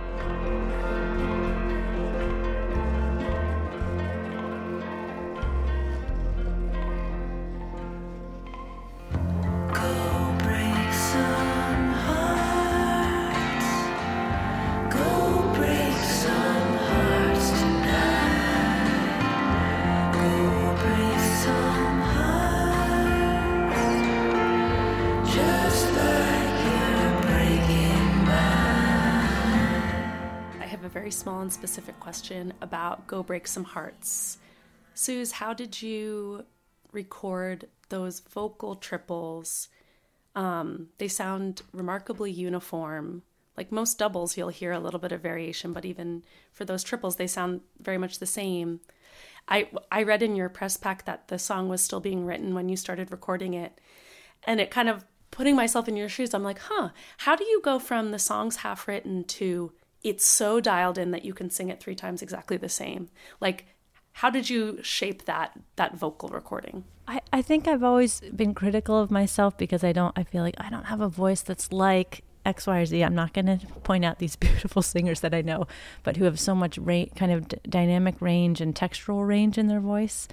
Small and specific question about Go Break Some Hearts. Suze, how did you record those vocal triples? They sound remarkably uniform. Like most doubles, you'll hear a little bit of variation, but even for those triples, they sound very much the same. I read in your press pack that the song was still being written when you started recording it, and it kind of, putting myself in your shoes, I'm like, how do you go from the song's half written to it's so dialed in that you can sing it 3 times exactly the same? Like, how did you shape that vocal recording? I think I've always been critical of myself because I feel like I don't have a voice that's like X, Y, or Z. I'm not going to point out these beautiful singers that I know, but who have so much kind of dynamic range and textural range in their voice.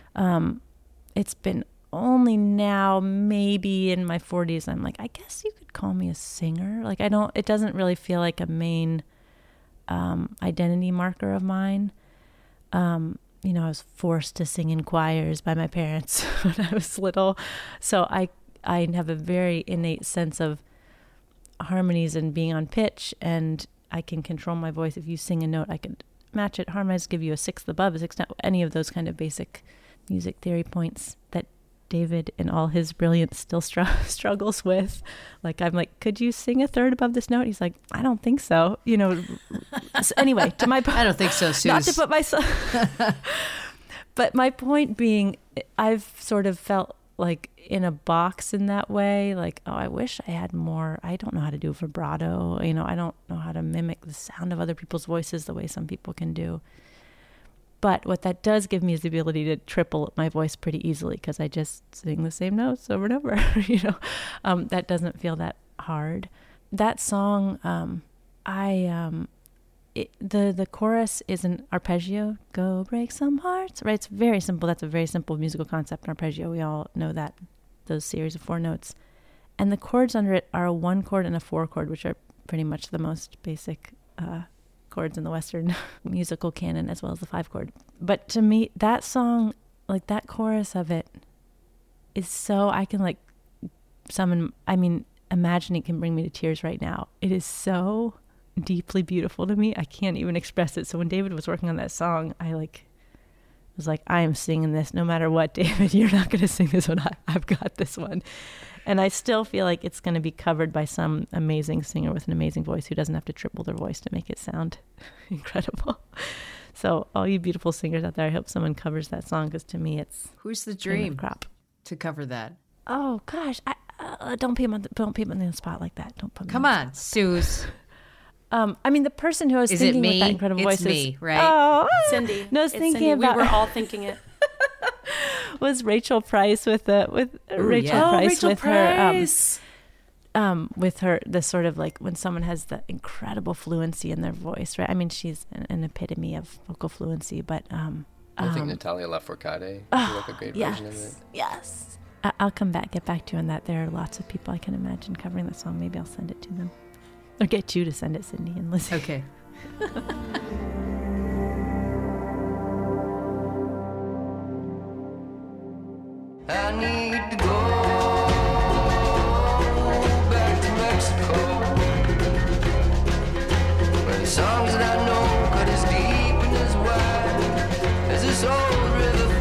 It's been only now, maybe in my 40s, I'm like, I guess you could call me a singer. Like, it doesn't really feel like a main identity marker of mine. I was forced to sing in choirs by my parents when I was little. So I have a very innate sense of harmonies and being on pitch, and I can control my voice. If you sing a note, I can match it, harmonize, give you a sixth above, a sixth down, any of those kind of basic music theory points that David in all his brilliance still struggles with. Like, I'm like, could you sing a third above this note? He's like, I don't think so. So anyway, to my point, I don't think so, Suze. Not to put myself, but my point being, I've sort of felt like in a box in that way. Like, oh, I wish I had more. I don't know how to do vibrato. I don't know how to mimic the sound of other people's voices the way some people can do. But what that does give me is the ability to triple my voice pretty easily because I just sing the same notes over and over. That doesn't feel that hard. That song, I the chorus is an arpeggio. Go break some hearts. Right. It's very simple. That's a very simple musical concept. An arpeggio. We all know that. Those series of 4 notes. And the chords under it are a 1 chord and a 4 chord, which are pretty much the most basic chords in the Western musical canon, as well as the 5 chord. But to me, that song, like that chorus of it, is so, I can like imagine it can bring me to tears right now. It is so deeply beautiful to me. I can't even express it. So when David was working on that song, I was like, I am singing this no matter what, David. You're not going to sing this one. I've got this one. And I still feel like it's going to be covered by some amazing singer with an amazing voice who doesn't have to triple their voice to make it sound incredible. So all you beautiful singers out there, I hope someone covers that song, because to me it's Who's the dream to cover that? Oh gosh, don't put me on the spot like that. Don't put me. Come on, Suze. I mean, the person who I was thinking with that incredible voice is me, right? Oh, Cindy. No, I was thinking Cindy. about. We were all thinking it. Was Rachel Price with Rachel Price. With her, the sort of like when someone has the incredible fluency in their voice, right? I mean, she's an epitome of vocal fluency, but I think Natalia Lafourcade would be like a great version of it. Yes. I'll get back to you on that. There are lots of people I can imagine covering that song. Maybe I'll send it to them. Or get you to send it, Cindy and Lizzie. Okay. I need to go back to Mexico, where the songs that I know cut as deep and as wide as this old river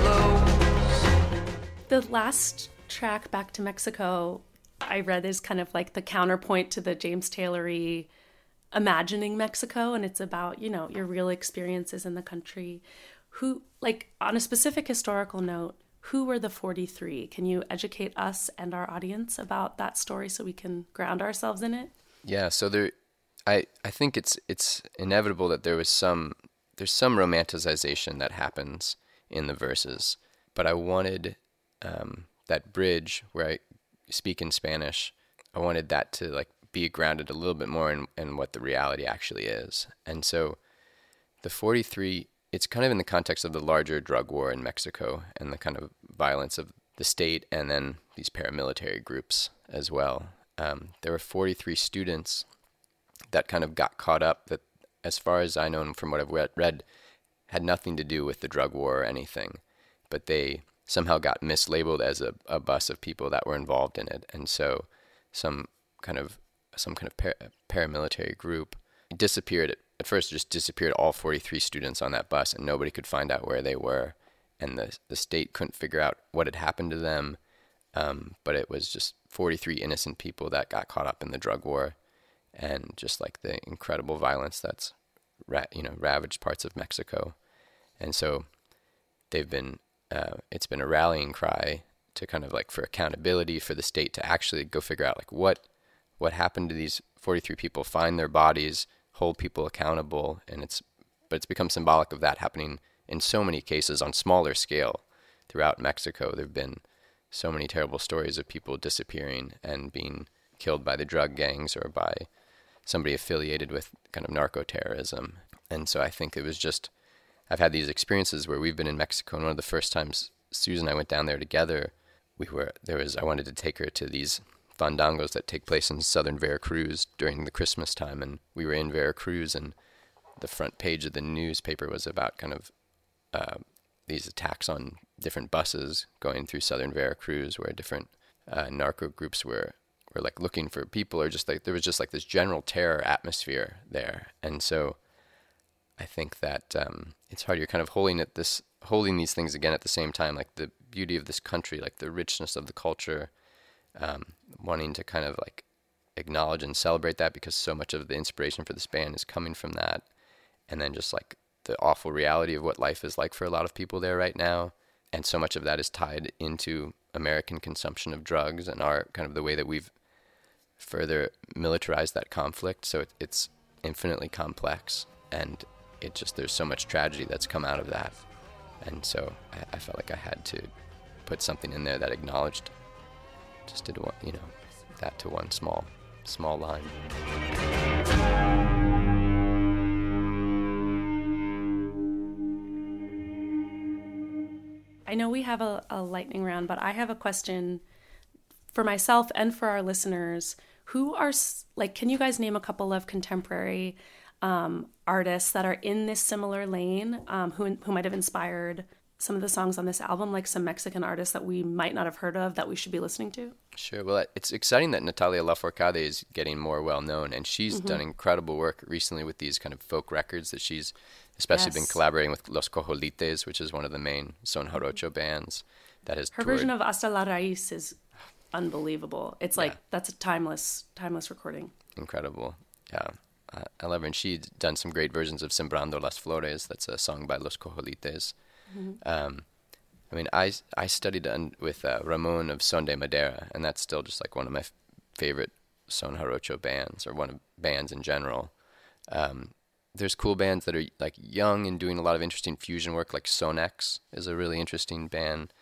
flows. The last track, Back to Mexico, I read is kind of like the counterpoint to the James Taylor-y imagining Mexico, and it's about, your real experiences in the country. Who, like, on a specific historical note, who were the 43? Can you educate us and our audience about that story so we can ground ourselves in it? Yeah, so I think it's inevitable that there's some romanticization that happens in the verses, but I wanted that bridge where I speak in Spanish, I wanted that to like be grounded a little bit more in what the reality actually is. And so the 43, it's kind of in the context of the larger drug war in Mexico and the kind of violence of the state and then these paramilitary groups as well. There were 43 students that kind of got caught up that, as far as I know and from what I've read, had nothing to do with the drug war or anything, but they somehow got mislabeled as a bus of people that were involved in it. And so some kind of paramilitary group disappeared. At first just disappeared all 43 students on that bus, and nobody could find out where they were. And the state couldn't figure out what had happened to them. But it was just 43 innocent people that got caught up in the drug war, and just like the incredible violence that's ravaged parts of Mexico. And so they've been it's been a rallying cry to kind of like for accountability for the state to actually go figure out like what happened to these 43 people, find their bodies, hold people accountable. And it's become symbolic of that happening in so many cases on smaller scale throughout Mexico. There've been so many terrible stories of people disappearing and being killed by the drug gangs or by somebody affiliated with kind of narco-terrorism. And so I think it was just, I've had these experiences where we've been in Mexico, and one of the first times Susan and I went down there together, I wanted to take her to these fandangos that take place in southern Veracruz during the Christmas time, and we were in Veracruz, and the front page of the newspaper was about kind of these attacks on different buses going through southern Veracruz, where different narco groups were like looking for people, or just like there was just like this general terror atmosphere there. And so I think that it's hard. You're kind of holding these things again at the same time, like the beauty of this country, like the richness of the culture, wanting to kind of like acknowledge and celebrate that because so much of the inspiration for this band is coming from that. And then just like the awful reality of what life is like for a lot of people there right now. And so much of that is tied into American consumption of drugs and our kind of the way that we've further militarized that conflict. So it's infinitely complex, and there's so much tragedy that's come out of that. And so I felt like I had to put something in there that acknowledged that to one, one to one small line. I know we have a lightning round, but I have a question for myself and for our listeners. Who are, like, can you guys name a couple of contemporary artists that are in this similar lane, who might have inspired some of the songs on this album, like some Mexican artists that we might not have heard of that we should be listening to? Sure. Well, it's exciting that Natalia Lafourcade is getting more well-known, and she's done incredible work recently with these kind of folk records that she's especially been collaborating with Los Cojolites, which is one of the main son jarocho bands that has Her toured. version of Hasta la Raíz is unbelievable. It's like, that's a timeless recording. Incredible. Yeah. I love her, and she's done some great versions of Sembrando las Flores. That's a song by Los Cojolites. I mean, I studied with Ramon of Son de Madera, and that's still just like one of my favorite son jarocho bands, or one of bands in general. There's cool bands that are like young and doing a lot of interesting fusion work, like Sonex is a really interesting band.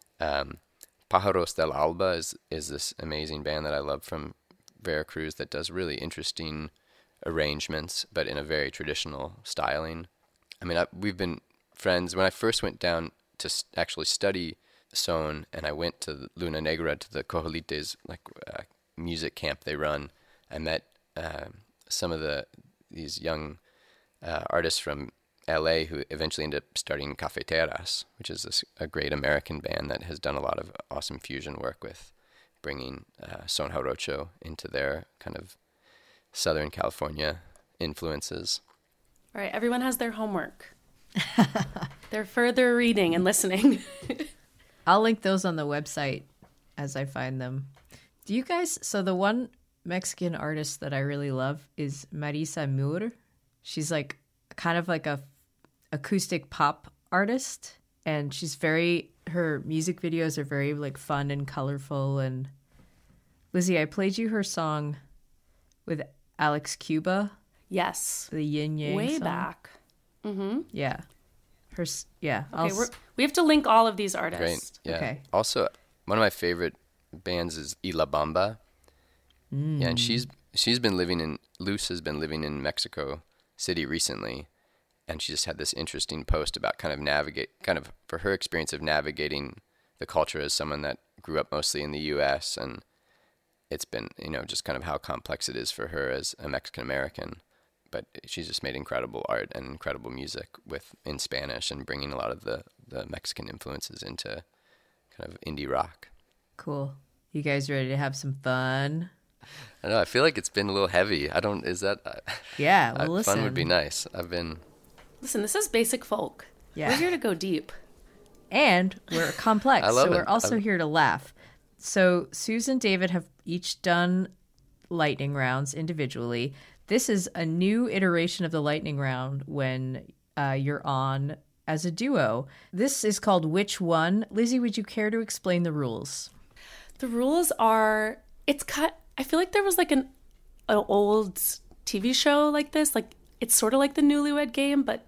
Pájaros del Alba is this amazing band that I love from Veracruz that does really interesting arrangements, but in a very traditional styling. I mean, we've been friends. When I first went down to actually study son, and I went to Luna Negra, to the Cojolites music camp they run, I met some of these young artists from LA who eventually ended up starting Cafeteras, which is a great American band that has done a lot of awesome fusion work with bringing son jarocho into their kind of Southern California influences. All right, everyone has their homework. They're further reading and listening. I'll link those on the website as I find them. Do you guys, so the one Mexican artist that I really love is Marisa Mur. She's like kind of like a acoustic pop artist, and her music videos are very like fun and colorful. And Lizzie, I played you her song with Alex Cuba. Yes. The Yin Yang Way song. back. Mm-hmm. Yeah. Okay, we have to link all of these artists. Great. Yeah. Okay. Also, one of my favorite bands is Y La Bamba. Yeah, and Luz has been living in Mexico City recently, and she just had this interesting post about kind of for her experience of navigating the culture as someone that grew up mostly in the U.S., and it's been, just kind of how complex it is for her as a Mexican American. But she's just made incredible art and incredible music in Spanish, and bringing a lot of the Mexican influences into kind of indie rock. Cool. You guys ready to have some fun? I don't know. I feel like it's been a little heavy. Yeah, well, listen. Fun would be nice. Listen, this is basic folk. Yeah. We're here to go deep. And we're complex, I love so it. we're also here to laugh. So Susan and David have each done lightning rounds individually. This is a new iteration of the lightning round when you're on as a duo. This is called Which One? Lizzie, would you care to explain the rules? The rules are, I feel like there was like an old TV show like this. Like, it's sort of like the Newlywed Game, but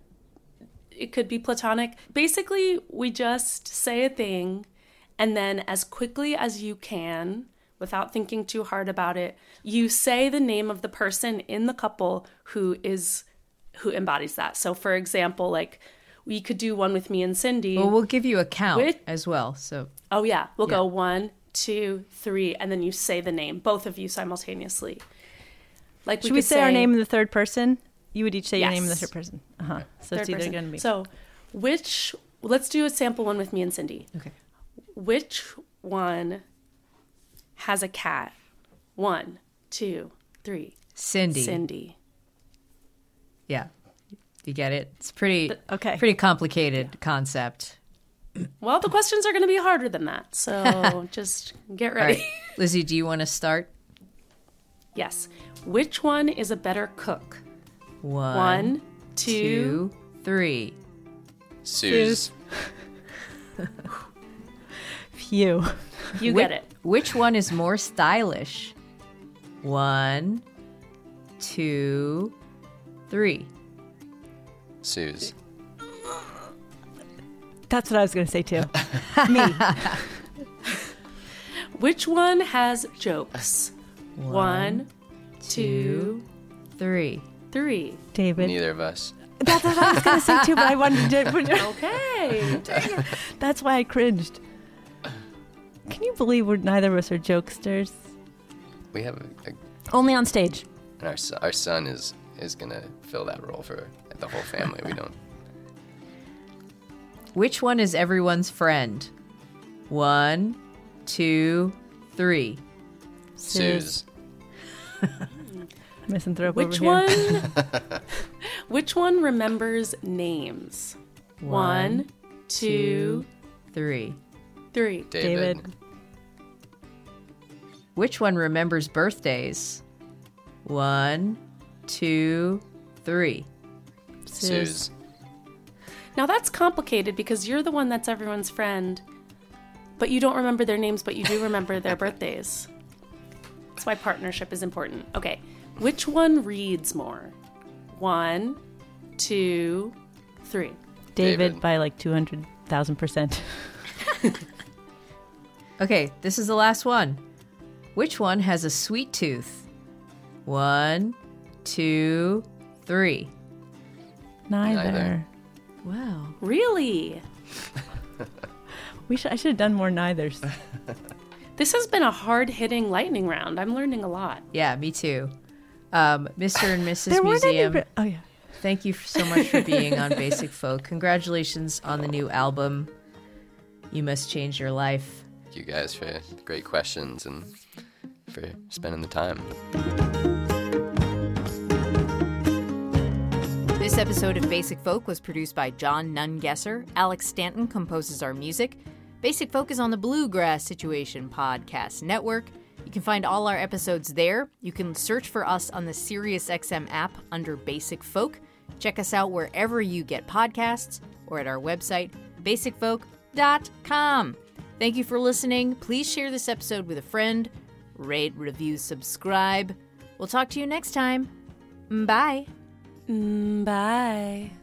it could be platonic. Basically, we just say a thing, and then as quickly as you can, without thinking too hard about it, you say the name of the person in the couple who embodies that. So, for example, like, we could do one with me and Cindy. Well, we'll give you a count as well. So, oh yeah, we'll go 1, 2, 3, and then you say the name, both of you simultaneously. Like, should we say our name in the third person? You would each say your name in the third person. So third it's either person. going to be. So, let's do a sample one with me and Cindy. Okay. Which one has a cat? 1, 2, 3. Cindy. Yeah. You get it? It's pretty complicated concept. Well, the questions are going to be harder than that, so just get ready. Right. Lizzie, do you want to start? Yes. Which one is a better cook? 1, 2, 3. Suze. Phew. You get it. Which one is more stylish? 1, 2, 3. Suze. That's what I was going to say too. Me. Which one has jokes? 1, 2, 3. David. Neither of us. That's what I was going to say too, but I wanted to. Okay. That's why I cringed. Can you believe neither of us are jokesters? We have Only on stage. and our son is gonna fill that role for the whole family. We don't. Which one is everyone's friend? 1, 2, 3. Suze. Misanthrope Which over here. one? Which one remembers names? 1, 2, 3. 3. David. Which one remembers birthdays? 1, 2, 3. Suze. Now that's complicated because you're the one that's everyone's friend, but you don't remember their names, but you do remember their birthdays. That's why partnership is important. Okay, which one reads more? 1, 2, 3. David by like 200,000%. Okay, this is the last one. Which one has a sweet tooth? 1, 2, 3. Neither. Wow. Really? I should have done more neithers. This has been a hard-hitting lightning round. I'm learning a lot. Yeah, me too. Mr. and Mrs. There weren't any. Museum, Oh yeah. thank you so much for being on Basic Folk. Congratulations on the new album. You Must Change Your Life. Thank you guys for great questions and for spending the time. This episode of Basic Folk was produced by John Nungesser. Alex Stanton composes our music. Basic Folk is on the Bluegrass Situation Podcast Network. You can find all our episodes there. You can search for us on the SiriusXM app under Basic Folk. Check us out wherever you get podcasts or at our website, basicfolk.com. Thank you for listening. Please share this episode with a friend. Rate, review, subscribe. We'll talk to you next time. Bye. Bye.